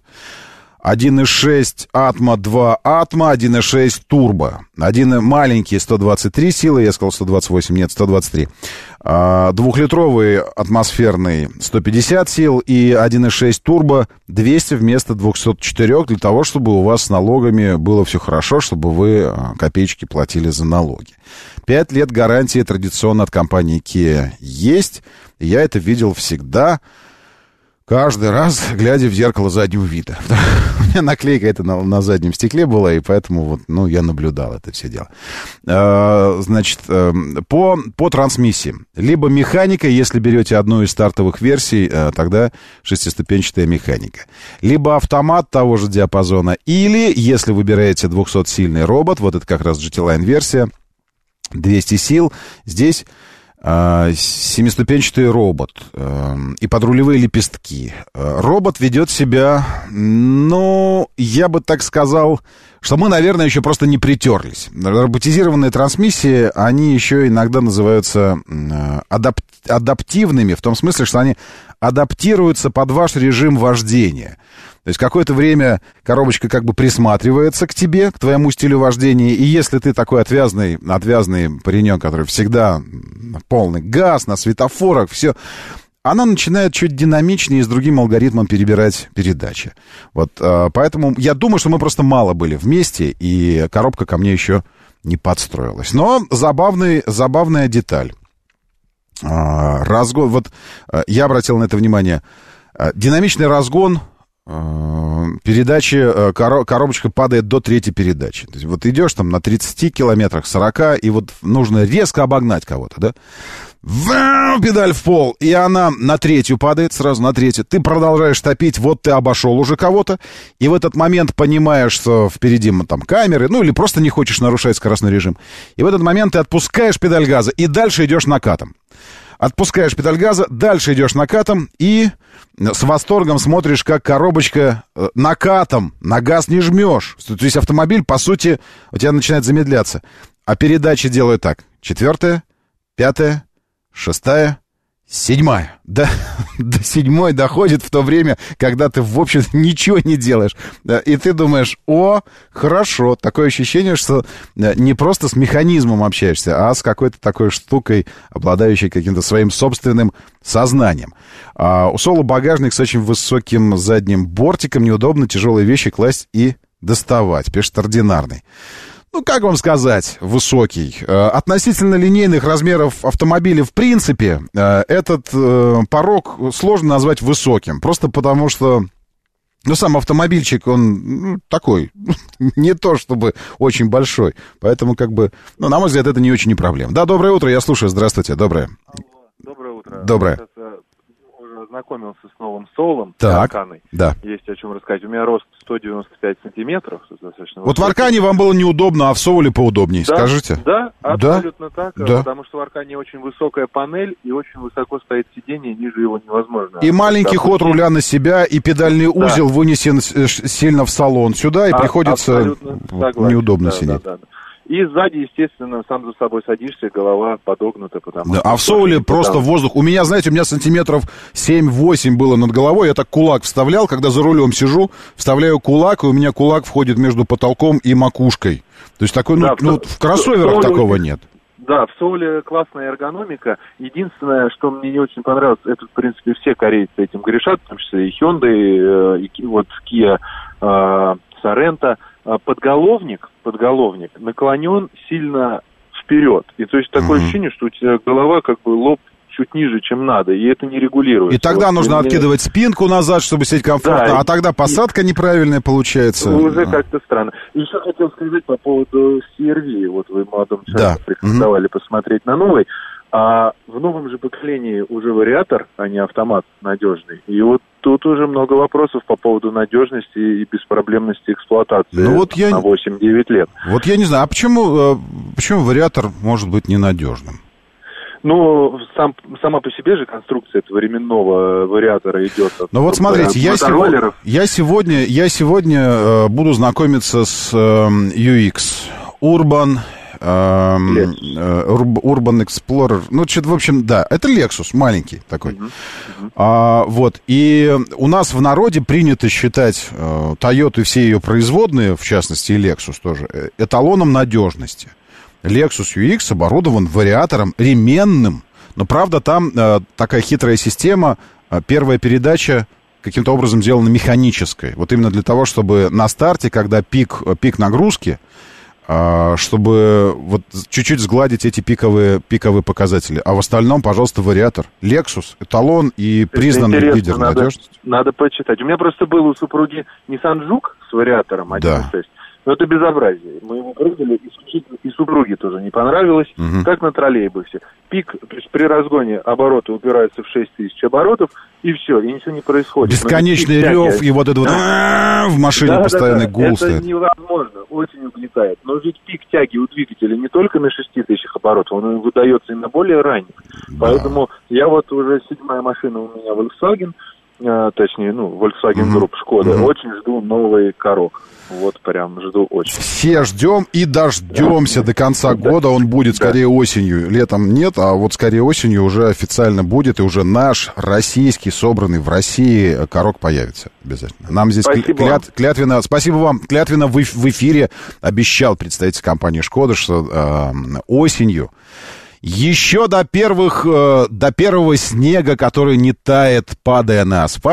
S2: 1.6 Atmo, 2 Atmo, 1.6 Turbo. Один маленький 123 силы, я сказал 128, нет, 123. Двухлитровый атмосферный 150 сил и 1.6 Turbo 200 вместо 204, для того, чтобы у вас с налогами было все хорошо, чтобы вы копеечки платили за налоги. 5 лет гарантии традиционно от компании Kia есть. Я это видел всегда. Каждый раз, глядя в зеркало заднего вида. У меня наклейка эта на заднем стекле была, и поэтому вот, ну, я наблюдал это все дело. Значит, по трансмиссии. Либо механика, если берете одну из стартовых версий, тогда шестиступенчатая механика. Либо автомат того же диапазона, или, если выбираете 200-сильный робот, вот это как раз GT-Line версия, 200 сил, здесь... 7-ступенчатый робот и подрулевые лепестки. Робот ведет себя, ну, я бы так сказал, что мы, наверное, еще просто не притерлись. Роботизированные трансмиссии, они еще иногда называются адаптивными, в том смысле, что они адаптируются под ваш режим вождения. То есть какое-то время коробочка как бы присматривается к тебе, к твоему стилю вождения, и если ты такой отвязный паренек, который всегда полный газ на светофорах, все, она начинает чуть динамичнее и с другим алгоритмом перебирать передачи. Вот, поэтому я думаю, что мы просто мало были вместе, и коробка ко мне еще не подстроилась. Но забавная деталь. Разгон, вот я обратил на это внимание. Динамичный разгон передачи, коробочка падает до третьей передачи. То есть вот идешь там на 30 километрах, 40, и вот нужно резко обогнать кого-то, да? Педаль в пол, и она на третью падает, сразу на третью. Ты продолжаешь топить, вот ты обошел уже кого-то, и в этот момент понимаешь, что впереди там камеры, ну или просто не хочешь нарушать скоростной режим. И в этот момент ты отпускаешь педаль газа, и дальше идешь накатом. Отпускаешь педаль газа, дальше идешь накатом, и с восторгом смотришь, как коробочка накатом, на газ не жмешь. То есть автомобиль, по сути, у тебя начинает замедляться. А передачи делают так. 4-я, 5-я, 6-я, 7-я. До 7-й доходит в то время, когда ты, в общем-то, ничего не делаешь. И ты думаешь, о, хорошо. Такое ощущение, что не просто с механизмом общаешься, а с какой-то такой штукой, обладающей каким-то своим собственным сознанием. У Соло багажник с очень высоким задним бортиком. Неудобно тяжелые вещи класть и доставать. Пишет ординарный. Ну, как вам сказать, высокий. Относительно линейных размеров автомобиля, в принципе, этот порог сложно назвать высоким. Просто потому что, ну, сам автомобильчик, он такой, не то чтобы очень большой. Поэтому, как бы, ну, на мой взгляд, это не очень не проблема. Да, доброе утро, я слушаю, здравствуйте, доброе.
S7: Доброе утро.
S2: Доброе.
S7: Уже ознакомился с новым Соулом.
S2: Так, да.
S7: Есть о чем рассказать. У меня рост 195 сантиметров. Достаточно
S2: вот в Аркане вам было неудобно, а в Соуле поудобнее,
S7: да,
S2: скажите?
S7: Да, абсолютно так.
S2: Да.
S7: Потому что в Аркане очень высокая панель и очень высоко стоит сиденье, ниже его невозможно.
S2: И маленький ход руля на себя, и педальный узел вынесен сильно в салон сюда, и приходится неудобно сидеть. Да.
S7: И сзади, естественно, сам за собой садишься, голова подогнута. Потому
S2: а в Соуле просто воздух. У меня, знаете, у меня сантиметров 7-8 было над головой. Я так кулак вставлял, когда за рулем сижу, вставляю кулак, и у меня кулак входит между потолком и макушкой. То есть такой, в кроссоверах такого нет.
S7: Да, в Соуле классная эргономика. Единственное, что мне не очень понравилось, это, в принципе, все корейцы этим грешат, в том числе и Hyundai, и вот Kia Sorento. Подголовник наклонен сильно вперед. И то есть такое ощущение, что у тебя голова, как бы лоб чуть ниже, чем надо, и это не регулируется.
S2: И тогда нужно откидывать спинку назад, чтобы сидеть комфортно, да, а тогда посадка неправильная получается.
S7: Уже как-то странно. Еще хотел сказать по поводу CR-V. Вот вы молодому человеку рекомендовали посмотреть на новый. А в новом же поколении уже вариатор, а не автомат надежный. И вот тут уже много вопросов по поводу надежности и беспроблемности эксплуатации на 8-9 лет.
S2: Вот я не знаю, а почему вариатор может быть ненадежным?
S7: Ну, сама по себе же конструкция этого ременного вариатора идет.
S2: Ну вот смотрите, я сегодня буду знакомиться с UX Urban Explorer. Ну, что-то, в общем, да, это Lexus, маленький такой. Вот, и у нас в народе принято считать Toyota и все ее производные, в частности, и Lexus тоже, эталоном надежности. Lexus UX оборудован вариатором ременным, но, правда, там такая хитрая система, первая передача каким-то образом сделана механической. Вот именно для того, чтобы на старте, когда пик нагрузки, чтобы вот чуть-чуть сгладить эти пиковые показатели. А в остальном, пожалуйста, вариатор. Lexus, эталон и признанный лидер надежности.
S7: Надо почитать. У меня просто был у супруги Nissan Juke с вариатором 1.6. Да. Но это безобразие. Мы его прыгали, и супруге тоже не понравилось, как на троллейбусе. Пик, то есть при разгоне обороты упираются в 6000 оборотов, и все, и ничего не происходит.
S2: Бесконечный рев, и вот это вот в машине постоянный гул стоит.
S7: Это невозможно, очень угнетает. Но ведь пик тяги у двигателя не только на 6000 оборотов, он выдается и на более ранних. Да. Поэтому я вот уже 7-я машина у меня Volkswagen, точнее, Volkswagen Group, Шкода. Очень жду новый Корок. Вот прям жду очень.
S2: Все ждем и дождемся до конца года. Он будет скорее осенью. Летом нет, а вот скорее осенью уже официально будет. И уже наш российский, собранный в России Корок появится обязательно. Нам здесь клятвенно... Спасибо вам. Клятвенно в эфире обещал представитель компании Шкода, что осенью, еще до первого снега, который не тает, падая на асфальт,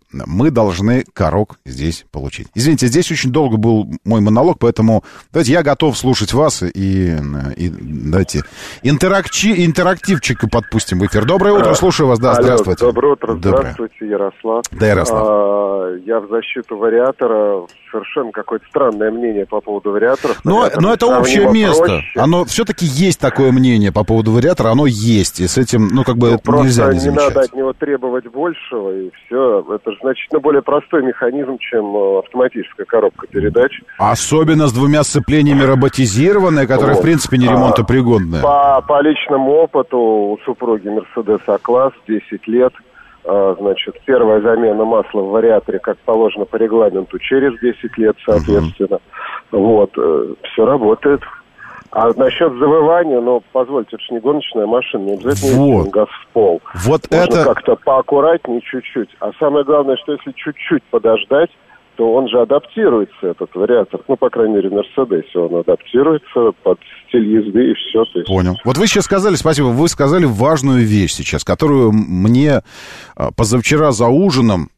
S2: мы должны корок здесь получить. Извините, здесь очень долго был мой монолог, поэтому давайте я готов слушать вас и давайте интерактивчик подпустим в эфир. Доброе утро, слушаю вас, да, здравствуйте.
S8: Доброе утро, здравствуйте, Ярослав.
S2: Да, Ярослав.
S8: Я в защиту вариатора. Совершенно какое-то странное мнение по поводу вариаторов.
S2: Но это общее место. Оно все-таки есть такое мнение по поводу вариатора, оно есть, и с этим, нельзя не замечать.
S8: Не надо от него требовать большего, и все. Это же значительно более простой механизм, чем автоматическая коробка передач.
S2: Особенно с двумя сцеплениями роботизированные, которые, в принципе, не ремонтопригодные.
S8: По личному опыту у супруги Mercedes А-класс 10 лет. Значит, первая замена масла в вариаторе, как положено по регламенту, через 10 лет, соответственно. Вот, все работает. А насчет завывания, позвольте, это же не гоночная машина, не обязательно газ в пол.
S2: Вот
S8: можно
S2: это...
S8: как-то поаккуратнее чуть-чуть. А самое главное, что если чуть-чуть подождать, то он же адаптируется, этот вариатор. По крайней мере, в Мерседесе он адаптируется под стиль езды и все.
S2: Понял. Вот вы сейчас сказали, спасибо, вы сказали важную вещь сейчас, которую мне позавчера за ужином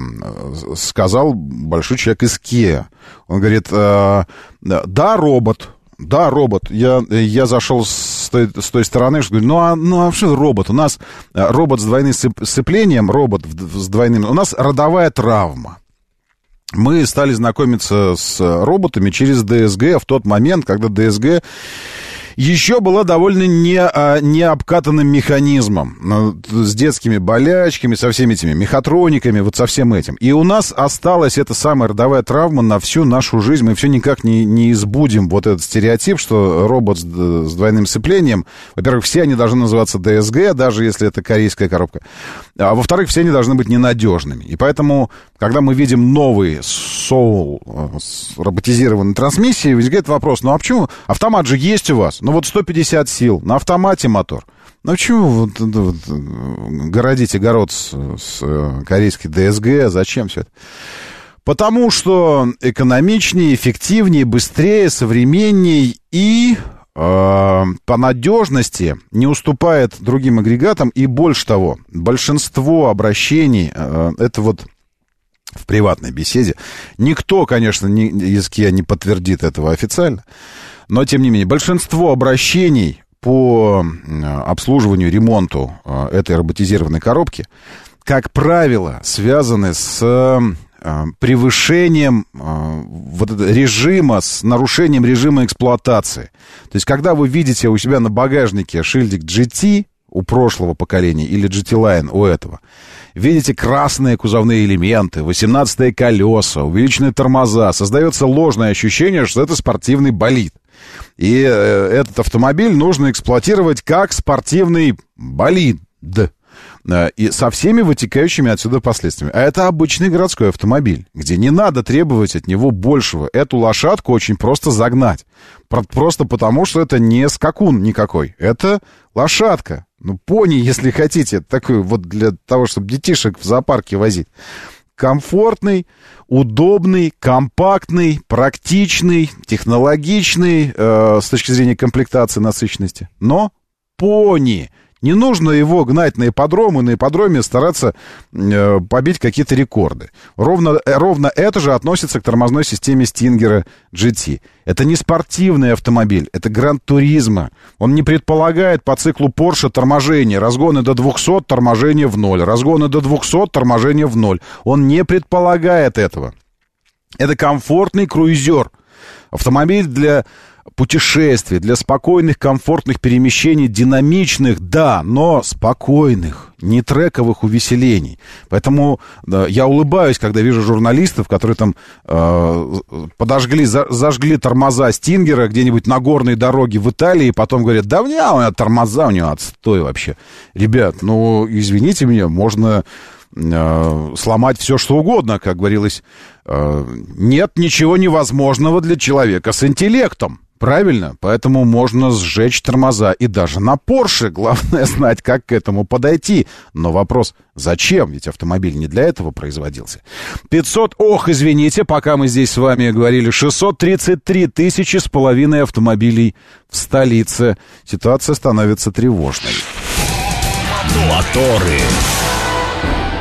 S2: сказал большой человек из Kia. Он говорит, да, робот. Да, робот. Я зашел с той стороны, что говорю, а что робот? У нас робот с двойным сцеплением, робот с двойным... У нас родовая травма. Мы стали знакомиться с роботами через ДСГ в тот момент, когда ДСГ еще была довольно не обкатанным механизмом, с детскими болячками, со всеми этими мехатрониками, вот со всем этим. И у нас осталась эта самая родовая травма на всю нашу жизнь. Мы все никак не избудем вот этот стереотип, что робот с двойным сцеплением, во-первых, все они должны называться ДСГ, даже если это корейская коробка. А во-вторых, все они должны быть ненадежными. И поэтому, когда мы видим новый Soul с роботизированной трансмиссией, возникает вопрос, а почему? Автомат же есть у вас. 150 сил, на автомате мотор. Почему вы городите огород с корейской ДСГ? Зачем все это? Потому что экономичнее, эффективнее, быстрее, современнее и по надежности не уступает другим агрегатам. И больше того, большинство обращений, это в приватной беседе, никто, конечно, из Kia не подтвердит этого официально, но, тем не менее, большинство обращений по обслуживанию, ремонту этой роботизированной коробки, как правило, связаны с превышением режима, с нарушением режима эксплуатации. То есть, когда вы видите у себя на багажнике шильдик GT у прошлого поколения или GT Line у этого, видите красные кузовные элементы, 18-е колеса, увеличенные тормоза, создается ложное ощущение, что это спортивный болид. И этот автомобиль нужно эксплуатировать как спортивный болид. И со всеми вытекающими отсюда последствиями. А это обычный городской автомобиль, где не надо требовать от него большего. Эту лошадку очень просто загнать. Просто потому, что это не скакун никакой. Это лошадка. Пони, если хотите, такой для того, чтобы детишек в зоопарке возить. Комфортный, удобный, компактный, практичный, технологичный с точки зрения комплектации, насыщенности. Но пони. Не нужно его гнать на ипподром и на ипподроме стараться побить какие-то рекорды. Ровно это же относится к тормозной системе Stinger GT. Это не спортивный автомобиль, это Гран-туризмо. Он не предполагает по циклу Porsche торможение. Разгоны до 200, торможение в 0. Разгоны до 200, торможение в 0. Он не предполагает этого. Это комфортный круизер. Автомобиль для путешествий, для спокойных, комфортных перемещений, динамичных, да, но спокойных, не трековых увеселений. Поэтому я улыбаюсь, когда вижу журналистов, которые там зажгли тормоза Стингера где-нибудь на горной дороге в Италии, и потом говорят, да у меня тормоза, у него отстой вообще. Ребят, извините меня, можно сломать все, что угодно, как говорилось. Нет ничего невозможного для человека с интеллектом. Правильно? Поэтому можно сжечь тормоза. И даже на Porsche главное знать, как к этому подойти. Но вопрос, зачем? Ведь автомобиль не для этого производился. 500, извините, пока мы здесь с вами говорили, 633 тысячи с половиной автомобилей в столице. Ситуация становится тревожной.
S1: Моторы.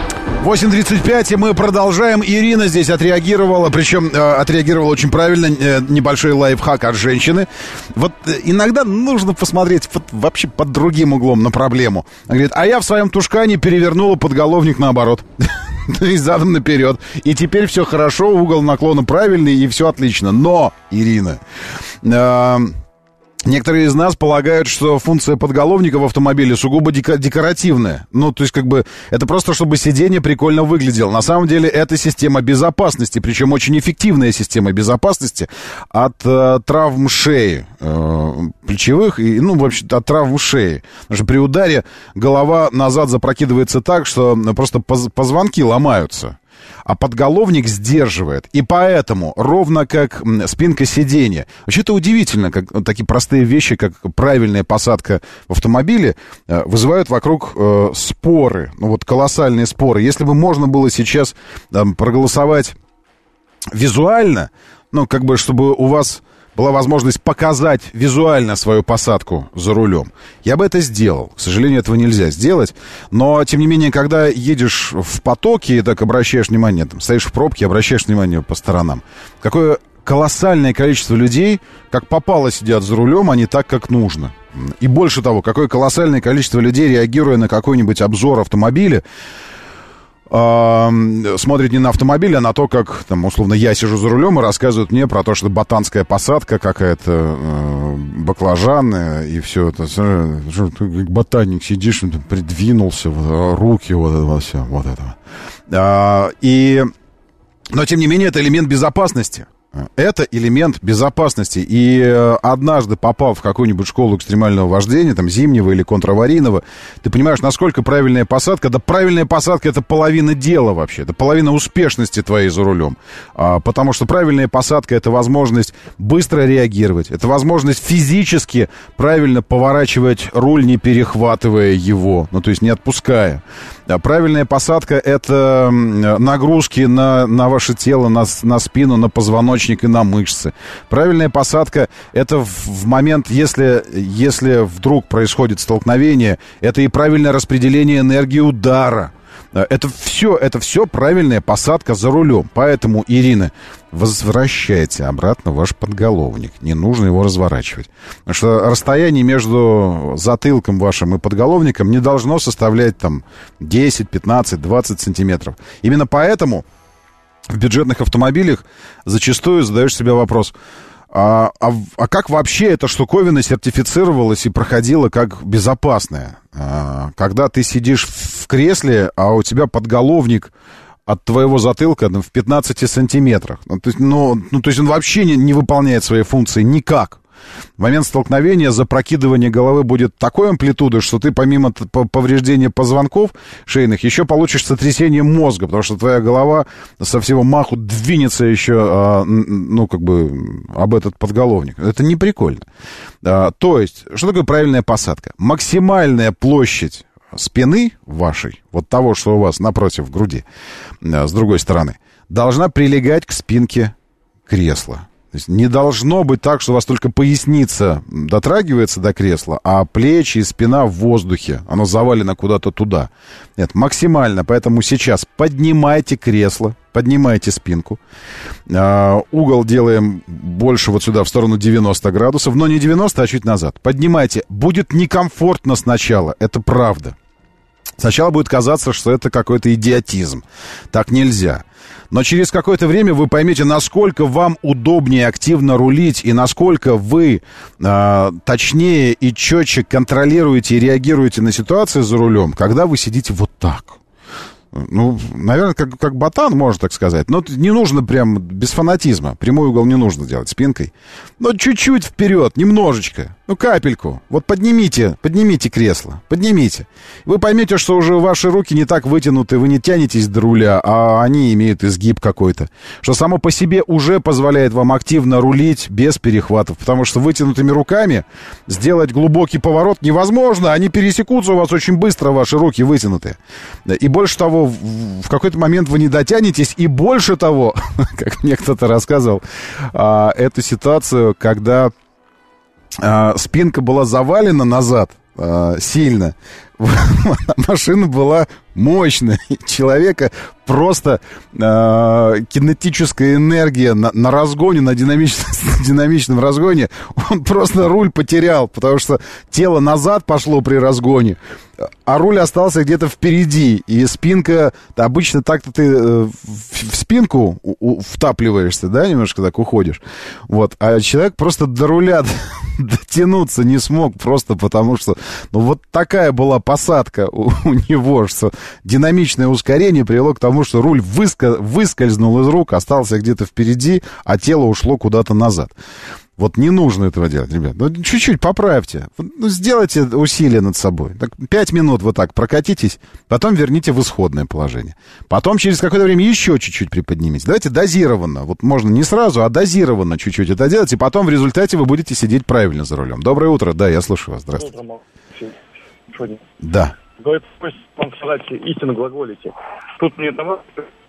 S2: 8:35, и мы продолжаем. Ирина здесь отреагировала, причем отреагировала очень правильно, небольшой лайфхак от женщины. Вот иногда нужно посмотреть вообще под другим углом на проблему. Она говорит, а я в своем тушкане перевернула подголовник наоборот. То есть задом наперед. И теперь все хорошо, угол наклона правильный, и все отлично. Но, Ирина... Некоторые из нас полагают, что функция подголовника в автомобиле сугубо декоративная. Ну, то есть, как бы, это просто, чтобы сиденье прикольно выглядело. На самом деле, это система безопасности, причем очень эффективная система безопасности от травм шеи, плечевых, и, ну, вообще, от травм шеи. Потому что при ударе голова назад запрокидывается так, что просто позвонки ломаются. А подголовник сдерживает. И поэтому, ровно как спинка сиденья. Вообще это удивительно, как такие простые вещи, как правильная посадка в автомобиле, вызывают вокруг споры. Ну вот колоссальные споры. Если бы можно было сейчас проголосовать визуально, ну как бы чтобы у вас была возможность показать визуально свою посадку за рулем, я бы это сделал. К сожалению, этого нельзя сделать. Но, тем не менее, когда едешь в потоке и так обращаешь внимание, там, стоишь в пробке, обращаешь внимание по сторонам, какое колоссальное количество людей, как попало, сидят за рулем, а не так, как нужно. И больше того, какое колоссальное количество людей, реагируя на какой-нибудь обзор автомобиля, смотрит не на автомобиль, а на то, как, там, условно, я сижу за рулем и рассказывают мне про то, что ботанская посадка какая-то, баклажаны и все это. Что, ты как ботаник сидишь, придвинулся, руки, вот это все, вот это. Но, тем не менее, это элемент безопасности. Это элемент безопасности. И однажды, попав в какую-нибудь школу экстремального вождения, там, зимнего или контраварийного, ты понимаешь, насколько правильная посадка. Да правильная посадка — это половина дела вообще. Это половина успешности твоей за рулем. Потому что правильная посадка — это возможность быстро реагировать. Это возможность физически правильно поворачивать руль, не перехватывая его. Ну, то есть не отпуская. Правильная посадка — это нагрузки на ваше тело, на спину, на позвоночник и на мышцы. Правильная посадка — это в момент, если вдруг происходит столкновение, это и правильное распределение энергии удара. Это все правильная посадка за рулем. Поэтому, Ирина, возвращайте обратно ваш подголовник. Не нужно его разворачивать. Потому что расстояние между затылком вашим и подголовником не должно составлять там 10, 15, 20 сантиметров. Именно поэтому в бюджетных автомобилях зачастую задаешь себе вопрос, а как вообще эта штуковина сертифицировалась и проходила как безопасная? Когда ты сидишь в кресле, а у тебя подголовник от твоего затылка в 15 сантиметрах. То есть он вообще не выполняет свои функции никак. В момент столкновения запрокидывание головы будет такой амплитуды, что ты помимо повреждения позвонков шейных еще получишь сотрясение мозга, потому что твоя голова со всего маху двинется еще, об этот подголовник. Это не прикольно. То есть, что такое правильная посадка? Максимальная площадь спины вашей, вот того, что у вас напротив груди, с другой стороны, должна прилегать к спинке кресла. То есть не должно быть так, что у вас только поясница дотрагивается до кресла, а плечи и спина в воздухе. Оно завалено куда-то туда. Нет, максимально. Поэтому сейчас поднимайте кресло, поднимайте спинку. Угол делаем больше вот сюда, в сторону 90 градусов. Но не 90, а чуть назад. Поднимайте. Будет некомфортно сначала. Это правда. Сначала будет казаться, что это какой-то идиотизм. Так нельзя. Но через какое-то время вы поймете, насколько вам удобнее активно рулить и насколько вы точнее и четче контролируете и реагируете на ситуации за рулем, когда вы сидите вот так. Ну, наверное, как ботан, можно так сказать. Но не нужно прям без фанатизма. Прямой угол не нужно делать спинкой. Но чуть-чуть вперед, немножечко. Ну, капельку. Вот поднимите кресло. Поднимите. Вы поймете, что уже ваши руки не так вытянуты, вы не тянетесь до руля, а они имеют изгиб какой-то. Что само по себе уже позволяет вам активно рулить без перехватов. Потому что вытянутыми руками сделать глубокий поворот невозможно. Они пересекутся у вас очень быстро, ваши руки вытянутые. И больше того, в какой-то момент вы не дотянетесь. И больше того, как мне кто-то рассказывал, эту ситуацию, когда спинка была завалена назад сильно, машина была мощная. Человека просто кинетическая энергия на разгоне, на динамичном разгоне. Он просто руль потерял, потому что тело назад пошло при разгоне, а руль остался где-то впереди. И спинка... Обычно так-то ты в спинку втапливаешься, да, немножко так уходишь. Вот. А человек просто до руля дотянуться не смог, просто потому что... Ну, вот такая была посадка у него, что динамичное ускорение привело к тому, что руль выскользнул из рук, остался где-то впереди, а тело ушло куда-то назад. Вот не нужно этого делать, ребят. Ну, чуть-чуть поправьте. Ну, сделайте усилие над собой. Так, 5 минут вот так прокатитесь, потом верните в исходное положение. Потом через какое-то время еще чуть-чуть приподнимите. Давайте дозированно. Вот можно не сразу, а дозированно чуть-чуть это делать, и потом в результате вы будете сидеть правильно за рулем. Доброе утро. Да, я слушаю вас. Здравствуйте. Да.
S9: Говорит, вам сказать истину глаголите. Тут мне дома...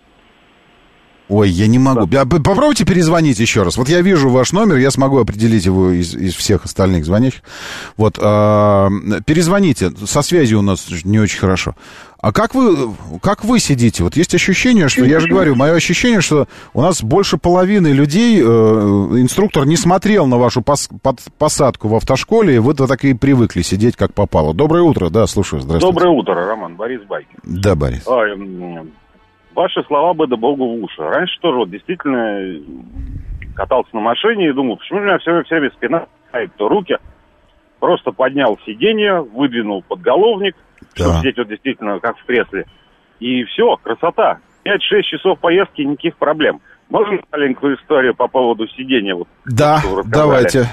S2: Ой, я не могу. Попробуйте перезвонить еще раз. Вот я вижу ваш номер, я смогу определить его из всех остальных звонящих. Вот, перезвоните. Со связью у нас не очень хорошо. А как вы сидите? Вот есть ощущение, что, я же говорю, мое ощущение, что у нас больше половины людей, инструктор не смотрел на вашу посадку в автошколе, и вы так и привыкли сидеть, как попало. Доброе утро, да, слушаю, здравствуйте.
S10: Доброе утро, Роман, Борис Байкин.
S2: Да, Борис.
S10: Ваши слова бы да богу в уши. Раньше тоже вот действительно катался на машине и думал, почему у меня все время спина, то руки. Просто поднял сиденье, выдвинул подголовник, чтобы сидеть вот действительно как в кресле. И все, красота. 5-6 часов поездки, никаких проблем. Можно маленькую историю по поводу сидения? Вот,
S2: да, давайте.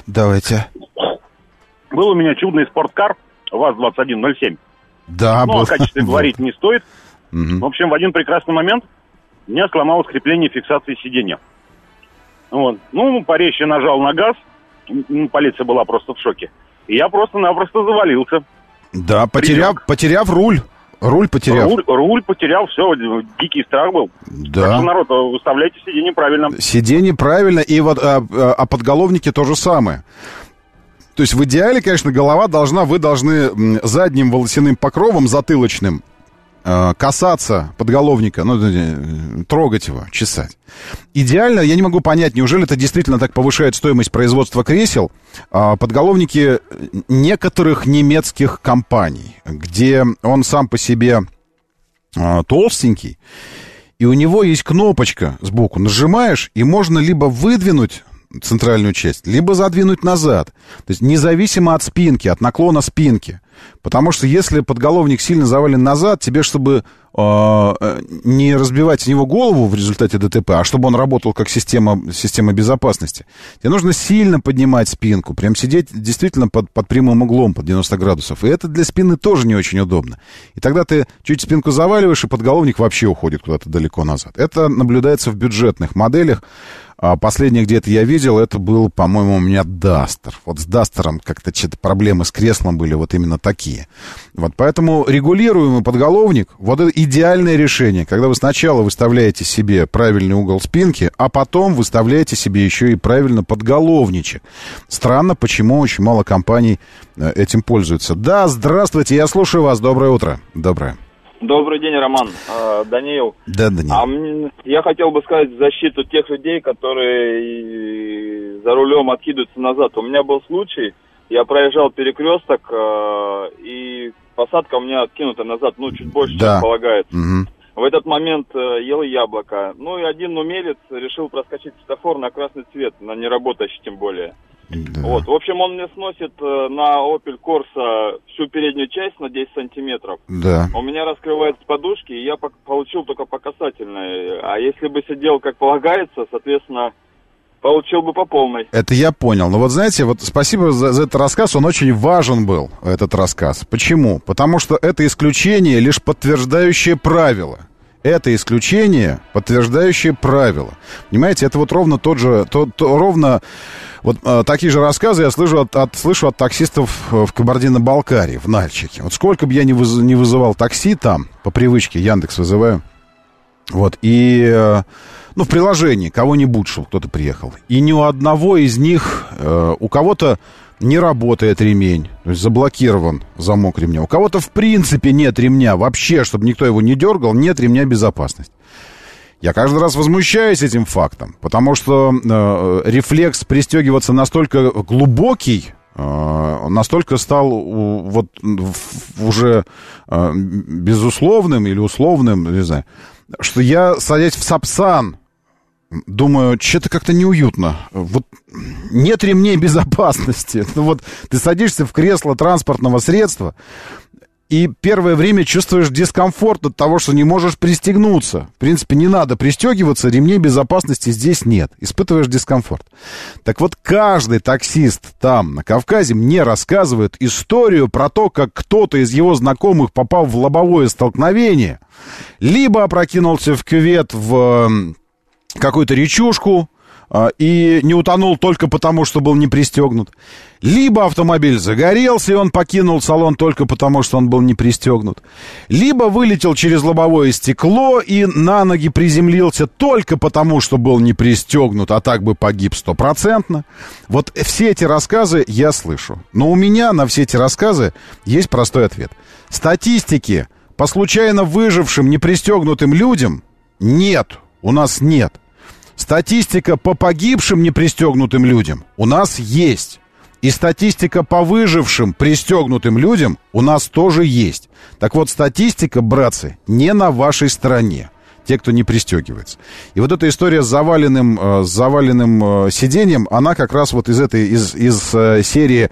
S10: Был у меня чудный спорткар ВАЗ-2107.
S2: Да,
S10: ну, о качестве говорить не стоит. В общем, в один прекрасный момент у меня сломалось крепление фиксации сиденья. Вот. Ну, порезче нажал на газ, полиция была просто в шоке. И я просто-напросто завалился.
S2: Да, потеряв руль. Руль потерял.
S10: Руль потерял, все, дикий страх был.
S2: Да.
S10: Так что, народ, выставляйте сиденье правильно.
S2: Сиденье правильно, и вот о подголовнике то же самое. То есть в идеале, конечно, голова вы должны задним волосяным покровом затылочным касаться подголовника, трогать его, чесать. Идеально, я не могу понять, неужели это действительно так повышает стоимость производства кресел, подголовники некоторых немецких компаний, где он сам по себе толстенький, и у него есть кнопочка сбоку, нажимаешь, и можно либо выдвинуть центральную часть, либо задвинуть назад. То есть независимо от спинки, от наклона спинки. Потому что если подголовник сильно завален назад, тебе, чтобы не разбивать с него голову в результате ДТП, а чтобы он работал как система безопасности, тебе нужно сильно поднимать спинку, прям сидеть действительно под прямым углом, под 90 градусов. И это для спины тоже не очень удобно. И тогда ты чуть спинку заваливаешь, и подголовник вообще уходит куда-то далеко назад. Это наблюдается в бюджетных моделях. Последнее, где это я видел, это был, по-моему, у меня Дастер. Вот с Дастером как-то что-то проблемы с креслом были вот именно такие. Вот поэтому регулируемый подголовник, вот это идеальное решение, когда вы сначала выставляете себе правильный угол спинки, а потом выставляете себе еще и правильно подголовничек. Странно, почему очень мало компаний этим пользуются. Да, здравствуйте, я слушаю вас. Доброе утро. Доброе.
S11: Добрый день, Роман. Даниил.
S2: Да, Даниил.
S11: Я хотел бы сказать в защиту тех людей, которые за рулем откидываются назад. У меня был случай, я проезжал перекресток, и посадка у меня откинута назад, чуть больше, чем полагается. Угу. В этот момент ел яблоко. И один умелец решил проскочить светофор на красный цвет, на неработающий тем более. Да. Вот, в общем, он мне сносит на Opel Corsa всю переднюю часть на 10 сантиметров. Да. У меня раскрываются подушки, и я получил только по касательной. А если бы сидел как полагается, соответственно, получил бы по полной.
S2: Это я понял. Но вот знаете, вот спасибо за этот рассказ, он очень важен был, этот рассказ. Почему? Потому что это исключение лишь подтверждающее правило. Это исключение, подтверждающее правило. Понимаете, это вот ровно ровно вот такие же рассказы я слышу от таксистов в Кабардино-Балкарии, в Нальчике. Вот сколько бы я не вызывал такси там, по привычке, Яндекс вызываю, вот, и, в приложении кого-нибудь шел, кто-то приехал, и ни у одного из них, у кого-то не работает ремень, то есть заблокирован замок ремня. У кого-то в принципе нет ремня, вообще, чтобы никто его не дергал, нет ремня безопасности. Я каждый раз возмущаюсь этим фактом, потому что рефлекс пристегиваться настолько глубокий, настолько стал вот уже безусловным или условным, не знаю, что я, садясь в Сапсан, думаю, что-то как-то неуютно. Вот нет ремней безопасности. Ну вот ты садишься в кресло транспортного средства и первое время чувствуешь дискомфорт от того, что не можешь пристегнуться. В принципе, не надо пристегиваться, ремней безопасности здесь нет. Испытываешь дискомфорт. Так вот, каждый таксист там, на Кавказе, мне рассказывает историю про то, как кто-то из его знакомых попал в лобовое столкновение, либо опрокинулся в кювет в какую-то речушку и не утонул только потому, что был не пристегнут. Либо автомобиль загорелся, и он покинул салон только потому, что он был не пристегнут. Либо вылетел через лобовое стекло и на ноги приземлился только потому, что был не пристегнут, а так бы погиб 100%. Вот все эти рассказы я слышу. Но у меня на все эти рассказы есть простой ответ. Статистики по случайно выжившим непристегнутым людям нет, у нас нет. Статистика по погибшим непристегнутым людям у нас есть. И статистика по выжившим пристегнутым людям у нас тоже есть. Так вот, статистика, братцы, не на вашей стороне. Те, кто не пристегивается. И вот эта история с заваленным сиденьем, она как раз вот из серии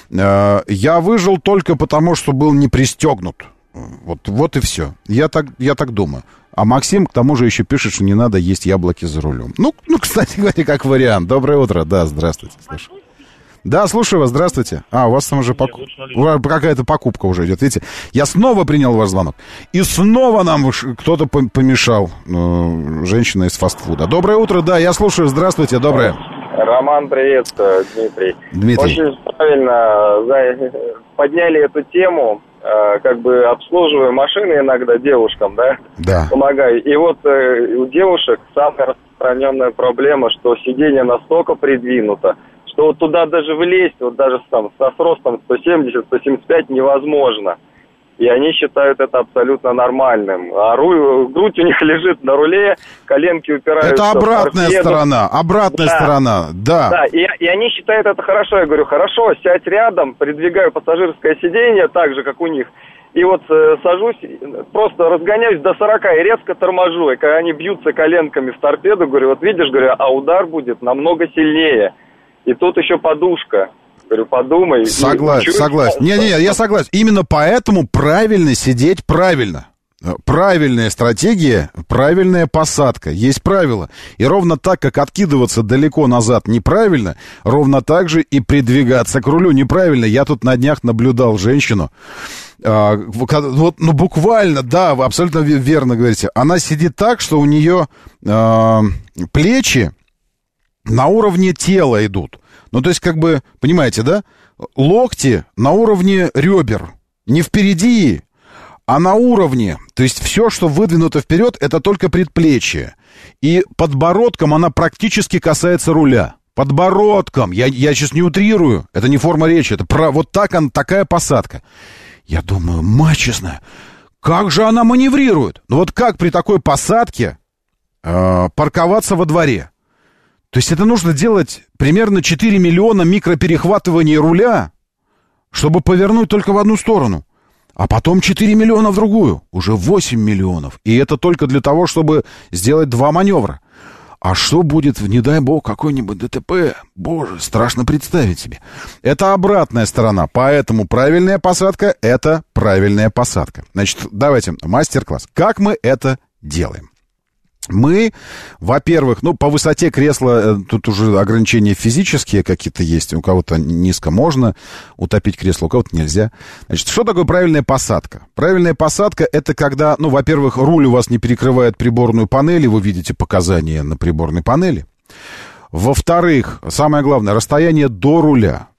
S2: «Я выжил только потому, что был не пристегнут». Вот и все. Я так думаю. А Максим, к тому же, еще пишет, что не надо есть яблоки за рулем. Ну, кстати говоря, как вариант. Доброе утро. Да, здравствуйте. Слушаю. Да, слушаю вас. Здравствуйте. У вас там уже какая-то покупка уже идет. Видите, я снова принял ваш звонок. И снова нам кто-то помешал. Женщина из фастфуда. Доброе утро. Да, я слушаю. Здравствуйте. Доброе.
S12: Роман, привет. Дмитрий.
S2: Дмитрий.
S12: Очень правильно подняли эту тему. Как бы обслуживаю машины иногда девушкам, да?
S2: Да.
S12: Помогаю. И вот у девушек самая распространенная проблема, что сиденье настолько придвинуто, что вот туда даже влезть, вот даже там с ростом 170-175 невозможно. И они считают это абсолютно нормальным. А грудь у них лежит на руле, коленки упираются.
S2: Это обратная сторона, сторона, да.
S12: Да, и они считают это хорошо. Я говорю, хорошо, сядь рядом, придвигаю пассажирское сиденье, так же, как у них. И вот сажусь, просто разгоняюсь до 40 и резко торможу. И когда они бьются коленками в торпеду, говорю, вот видишь, говорю, а удар будет намного сильнее. И тут еще подушка. Говорю, подумай.
S2: Согласен. Не, я согласен. Именно поэтому правильно сидеть правильно. Правильная стратегия, правильная посадка. Есть правила. И ровно так, как откидываться далеко назад неправильно, ровно так же и придвигаться к рулю неправильно. Я тут на днях наблюдал женщину. Вот, буквально, да, вы абсолютно верно говорите. Она сидит так, что у нее плечи на уровне тела идут. Ну, то есть, как бы, понимаете, да? Локти на уровне ребер. Не впереди, а на уровне. То есть, все, что выдвинуто вперед, это только предплечье. И подбородком она практически касается руля. Подбородком. Я сейчас не утрирую. Это не форма речи. Это вот такая посадка. Я думаю, мать честная, как же она маневрирует? Ну, вот как при такой посадке парковаться во дворе? То есть это нужно делать примерно 4 миллиона микроперехватываний руля, чтобы повернуть только в одну сторону. А потом 4 миллиона в другую. Уже 8 миллионов. И это только для того, чтобы сделать 2 маневра. А что будет, не дай бог, какой-нибудь ДТП? Боже, страшно представить себе. Это обратная сторона. Поэтому правильная посадка — это правильная посадка. Значит, давайте мастер-класс. Как мы это делаем? Мы, во-первых, по высоте кресла тут уже ограничения физические какие-то есть. У кого-то низко можно утопить кресло, у кого-то нельзя. Значит, что такое правильная посадка? Правильная посадка — это когда, во-первых, руль у вас не перекрывает приборную панель, и вы видите показания на приборной панели. Во-вторых, самое главное, расстояние до руля.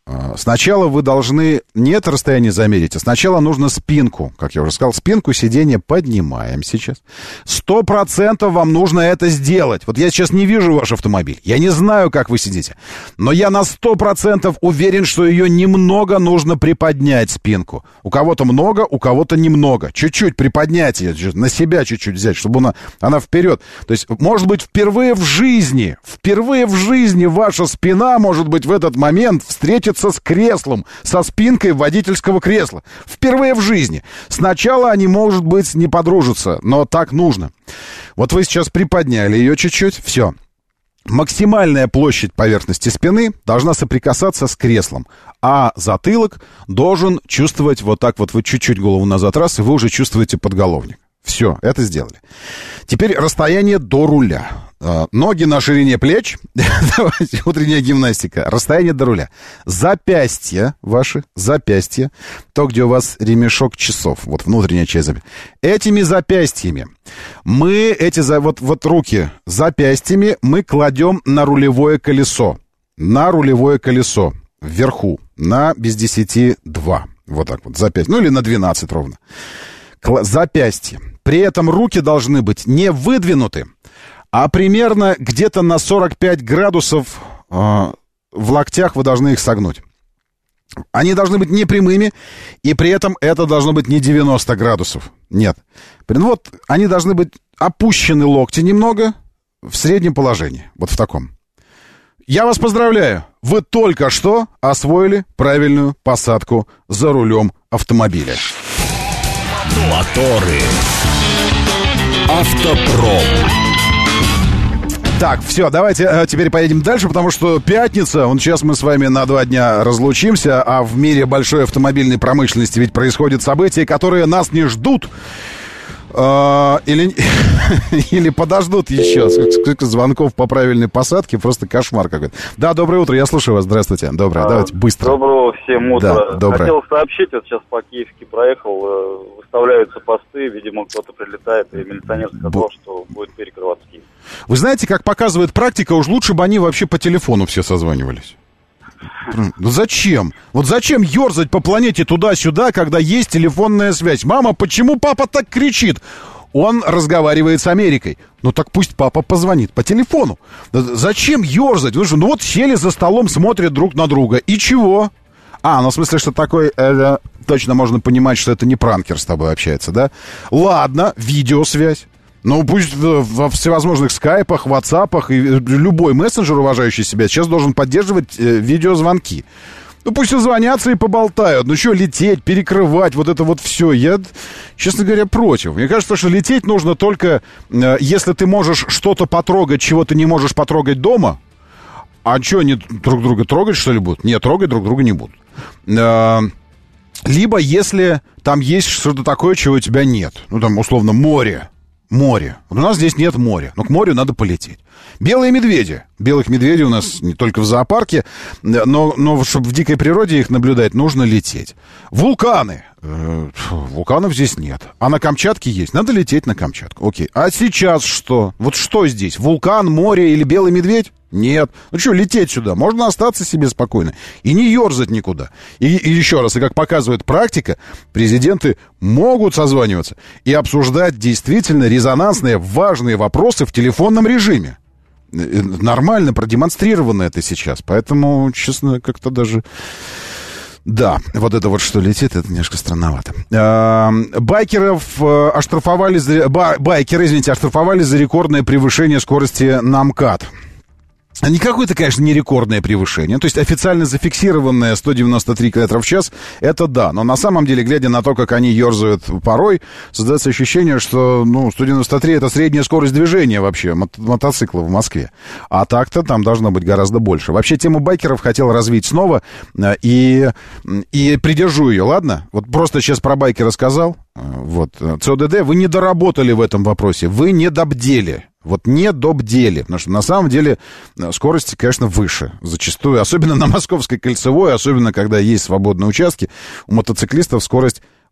S2: Сначала вы должны не это расстояние замерить, а сначала нужно спинку. Как я уже сказал, спинку сиденья поднимаем сейчас. 100% вам нужно это сделать. Вот я сейчас не вижу ваш автомобиль. Я не знаю, как вы сидите. Но я на 100% уверен, что ее немного нужно приподнять, спинку. У кого-то много, у кого-то немного. Чуть-чуть приподнять ее, на себя чуть-чуть взять, чтобы она вперед. То есть, может быть, впервые в жизни ваша спина, может быть, в этот момент встретится с креслом, со спинкой водительского кресла. Впервые в жизни. Сначала они, может быть, не подружатся, но так нужно. Вот вы сейчас приподняли ее чуть-чуть, все. Максимальная площадь поверхности спины должна соприкасаться с креслом, а затылок должен чувствовать вот так вот, вы чуть-чуть голову назад раз, и вы уже чувствуете подголовник. Все, это сделали. Теперь расстояние до руля. Ноги на ширине плеч. Давайте, утренняя гимнастика. Расстояние до руля. Запястья ваши, запястья. То, где у вас ремешок часов. Вот внутренняя часть запястья. Этими запястьями мы, вот руки запястьями мы кладем на рулевое колесо. На рулевое колесо. Вверху. На без 10 2. Вот так вот. Запястье. Ну или на 12 ровно. Запястье. При этом руки должны быть не выдвинуты, а примерно где-то на 45 градусов в локтях вы должны их согнуть. Они должны быть не прямыми, и при этом это должно быть не 90 градусов. Нет. Вот они должны быть опущены локти немного в среднем положении. Вот в таком. Я вас поздравляю. Вы только что освоили правильную посадку за рулем автомобиля.
S1: Моторы. Автопром.
S2: Так, все, давайте теперь поедем дальше, потому что пятница, сейчас мы с вами на 2 дня разлучимся, а в мире большой автомобильной промышленности ведь происходят события, которые нас не ждут. Или подождут еще. Сколько звонков по правильной посадке, просто кошмар какой-то. Да, доброе утро, я слушаю вас, здравствуйте. Доброе, давайте быстро.
S11: Доброго всем утра.
S2: Да, доброе.
S11: Хотел сообщить, вот сейчас по Киевске проехал, выставляются посты, видимо, кто-то прилетает, и милиционер сказал, что будет перекрываться Киев.
S2: Вы знаете, как показывает практика, уж лучше бы они вообще по телефону все созванивались. Ну зачем? Вот зачем ерзать по планете туда-сюда, когда есть телефонная связь? Мама, почему папа так кричит? Он разговаривает с Америкой. Ну так пусть папа позвонит по телефону. Зачем ерзать? Ну вот сели за столом, смотрят друг на друга. И чего? Ну в смысле, что такой... точно можно понимать, что это не пранкер с тобой общается, да? Ладно, видеосвязь. Ну, пусть во всевозможных скайпах, ватсапах и любой мессенджер, уважающий себя, сейчас должен поддерживать видеозвонки. Ну, пусть созвонятся и поболтают. Ну, что лететь, перекрывать, вот это вот все. Я, честно говоря, против. Мне кажется, что лететь нужно только, если ты можешь что-то потрогать, чего ты не можешь потрогать дома. А что, они друг друга трогать, что ли, будут? Нет, трогать друг друга не будут. Либо если там есть что-то такое, чего у тебя нет. Ну, там, условно, море. Море. Вот у нас здесь нет моря, но к морю надо полететь. Белые медведи. Белых медведей у нас не только в зоопарке, но чтобы в дикой природе их наблюдать, нужно лететь. Вулканы. Вулканов здесь нет. А на Камчатке есть. Надо лететь на Камчатку. Окей. А сейчас что? Вот что здесь? Вулкан, море или белый медведь? Нет. Ну что, лететь сюда? Можно остаться себе спокойно. И не ерзать никуда. И еще раз, и как показывает практика, президенты могут созваниваться и обсуждать действительно резонансные, важные вопросы в телефонном режиме. Нормально продемонстрировано это сейчас. Поэтому, честно, как-то даже... Да, вот это вот что летит, это немножко странновато. Байкеров оштрафовали оштрафовали за рекордное превышение скорости на МКАД. Не какое-то, конечно, не рекордное превышение. То есть официально зафиксированное 193 км в час, это да. Но на самом деле, глядя на то, как они ерзают порой, создается ощущение, что 193 это средняя скорость движения вообще мотоцикла в Москве. А так-то там должно быть гораздо больше. Вообще тему байкеров хотел развить снова и придержу ее, ладно? Вот просто сейчас про байки рассказал. Вот. ЦОДД, вы не доработали в этом вопросе, вы не добдели. Вот не добдели, потому что на самом деле скорости, конечно, выше зачастую, особенно на Московской кольцевой, особенно когда есть свободные участки, у мотоциклистов скорость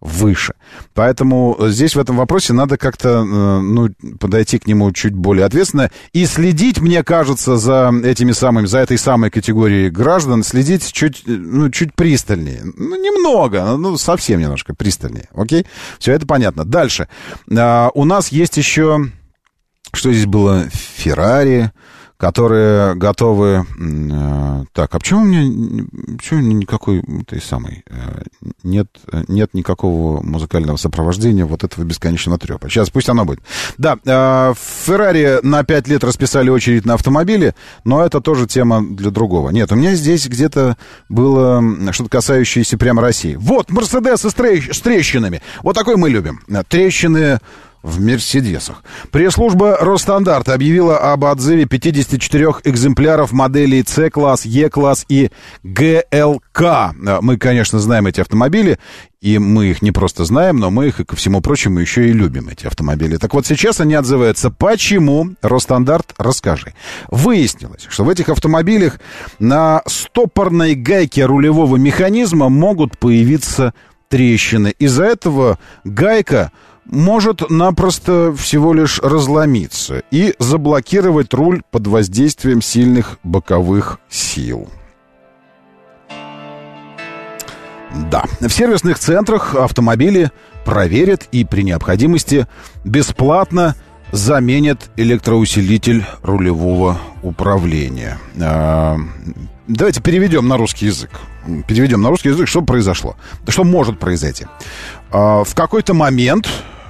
S2: выше. Поэтому здесь в этом вопросе надо как-то подойти к нему чуть более ответственно и следить, мне кажется, за этой самой категорией граждан, следить чуть пристальнее. Немного, совсем немножко пристальнее. Окей? Все это понятно. Дальше. У нас есть еще, что здесь было? Феррари, которые готовы... Так, а почему у меня никакой этой самой... Нет никакого музыкального сопровождения вот этого бесконечного трёпа. Сейчас, пусть оно будет. Да, Феррари на 5 лет расписали очередь на автомобили, но это тоже тема для другого. Нет, у меня здесь где-то было что-то касающееся прямо России. Вот, Мерседесы с трещинами. Вот такой мы любим. Трещины... в «Мерседесах». Пресс-служба Росстандарта объявила об отзыве 54 экземпляров моделей C-класс, E-класс и ГЛК. Мы, конечно, знаем эти автомобили, и мы их не просто знаем, но мы их, и ко всему прочему, еще и любим, эти автомобили. Так вот, сейчас они отзываются. Почему? Росстандарт, расскажи. Выяснилось, что в этих автомобилях на стопорной гайке рулевого механизма могут появиться трещины. Из-за этого гайка может напросто всего лишь разломиться и заблокировать руль под воздействием сильных боковых сил. Да, в сервисных центрах автомобили проверят и при необходимости бесплатно заменят электроусилитель рулевого управления. Давайте переведем на русский язык. Что произошло? Что может произойти? В какой-то момент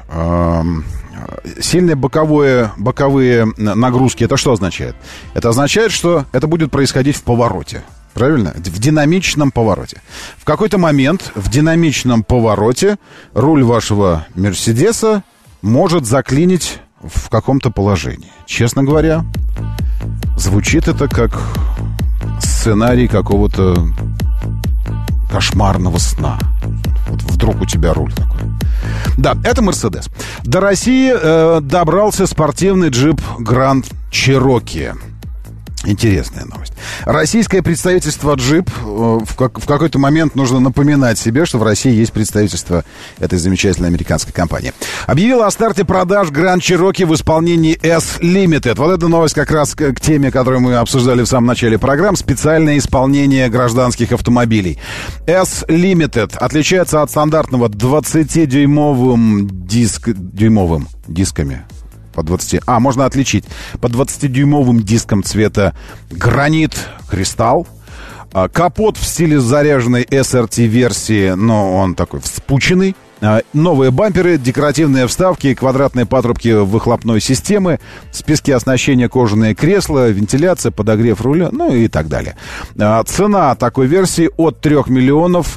S2: сильные боковые нагрузки, это что означает? Это означает, что это будет происходить в повороте. Правильно? В динамичном повороте. В какой-то момент в динамичном повороте руль вашего Мерседеса может заклинить в каком-то положении. Честно говоря, звучит это как сценарий какого-то кошмарного сна. Вот вдруг у тебя руль такой. Да, это Мерседес. До России добрался спортивный джип Grand Cherokee. Интересная новость. Российское представительство Jeep, в какой-то момент нужно напоминать себе, что в России есть представительство этой замечательной американской компании, объявила о старте продаж Grand Cherokee в исполнении S-Limited. Вот эта новость как раз к теме, которую мы обсуждали в самом начале программ. Специальное исполнение гражданских автомобилей. S-Limited отличается от стандартного 20-дюймовым дисками. По 20. Можно отличить. По 20-дюймовым дискам цвета гранит, кристалл. Капот в стиле заряженной SRT-версии, но он такой вспученный. Новые бамперы, декоративные вставки, квадратные патрубки выхлопной системы, списки оснащения, кожаные кресла, вентиляция, подогрев руля, и так далее. Цена такой версии от 3 миллионов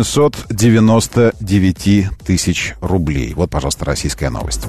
S2: 799 тысяч рублей. Вот, пожалуйста, российская новость.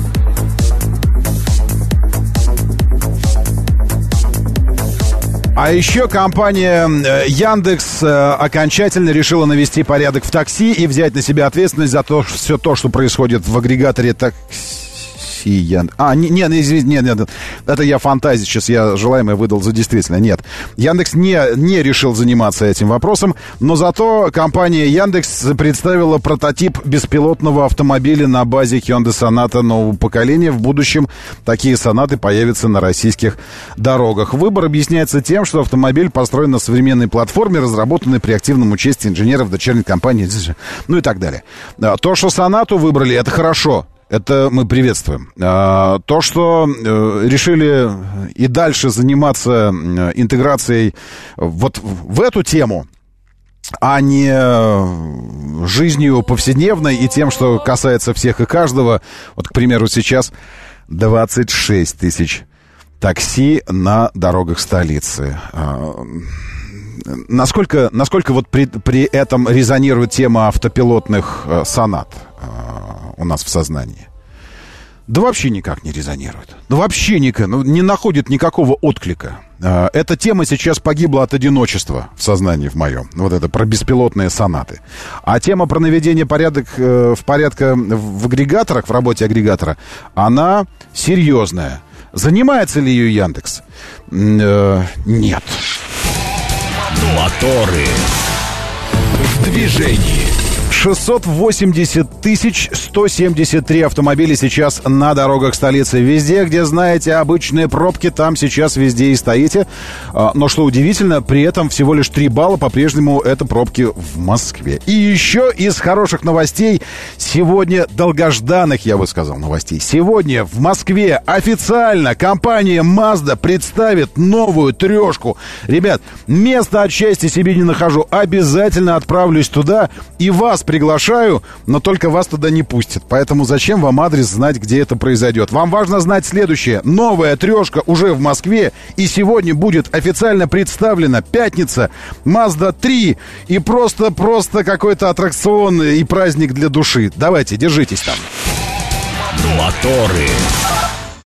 S2: А еще компания Яндекс окончательно решила навести порядок в такси и взять на себя ответственность за все то, что происходит в агрегаторе такси. Нет, это я фантазии сейчас, я желаемое выдал за действительно. Нет, Яндекс не решил заниматься этим вопросом, но зато компания Яндекс представила прототип беспилотного автомобиля на базе Hyundai Sonata нового поколения. В будущем такие Сонаты появятся на российских дорогах. Выбор объясняется тем, что автомобиль построен на современной платформе, разработанной при активном участии инженеров дочерней компании, и так далее. То, что Сонату выбрали, это хорошо. Это мы приветствуем. То, что решили и дальше заниматься интеграцией вот в эту тему, а не жизнью повседневной и тем, что касается всех и каждого. Вот, к примеру, сейчас 26 тысяч такси на дорогах столицы. Насколько вот при этом резонирует тема автопилотных сонат у нас в сознании? Да вообще никак не резонирует. Вообще никак, не находит никакого отклика. Эта тема сейчас погибла от одиночества в сознании в моем. Вот это про беспилотные сонаты. А тема про наведение порядка в агрегаторах, в работе агрегатора, она серьезная. Занимается ли ее Яндекс? Нет.
S1: Моторы в движении.
S2: 680 173 автомобиля сейчас на дорогах столицы. Везде, где, знаете, обычные пробки, там сейчас везде и стоите. Но, что удивительно, при этом всего лишь 3 балла по-прежнему это пробки в Москве. И еще из хороших новостей. Сегодня долгожданных, я бы сказал, новостей. Сегодня в Москве официально компания Mazda представит новую трешку. Ребят, места от счастья себе не нахожу. Обязательно отправлюсь туда и вас приглашаю, но только вас туда не пустят. Поэтому зачем вам адрес знать, где это произойдет? Вам важно знать следующее. Новая трешка уже в Москве, и сегодня будет официально представлена, пятница, Mazda 3, и просто какой-то аттракцион и праздник для души. Давайте, держитесь там.
S1: Моторы.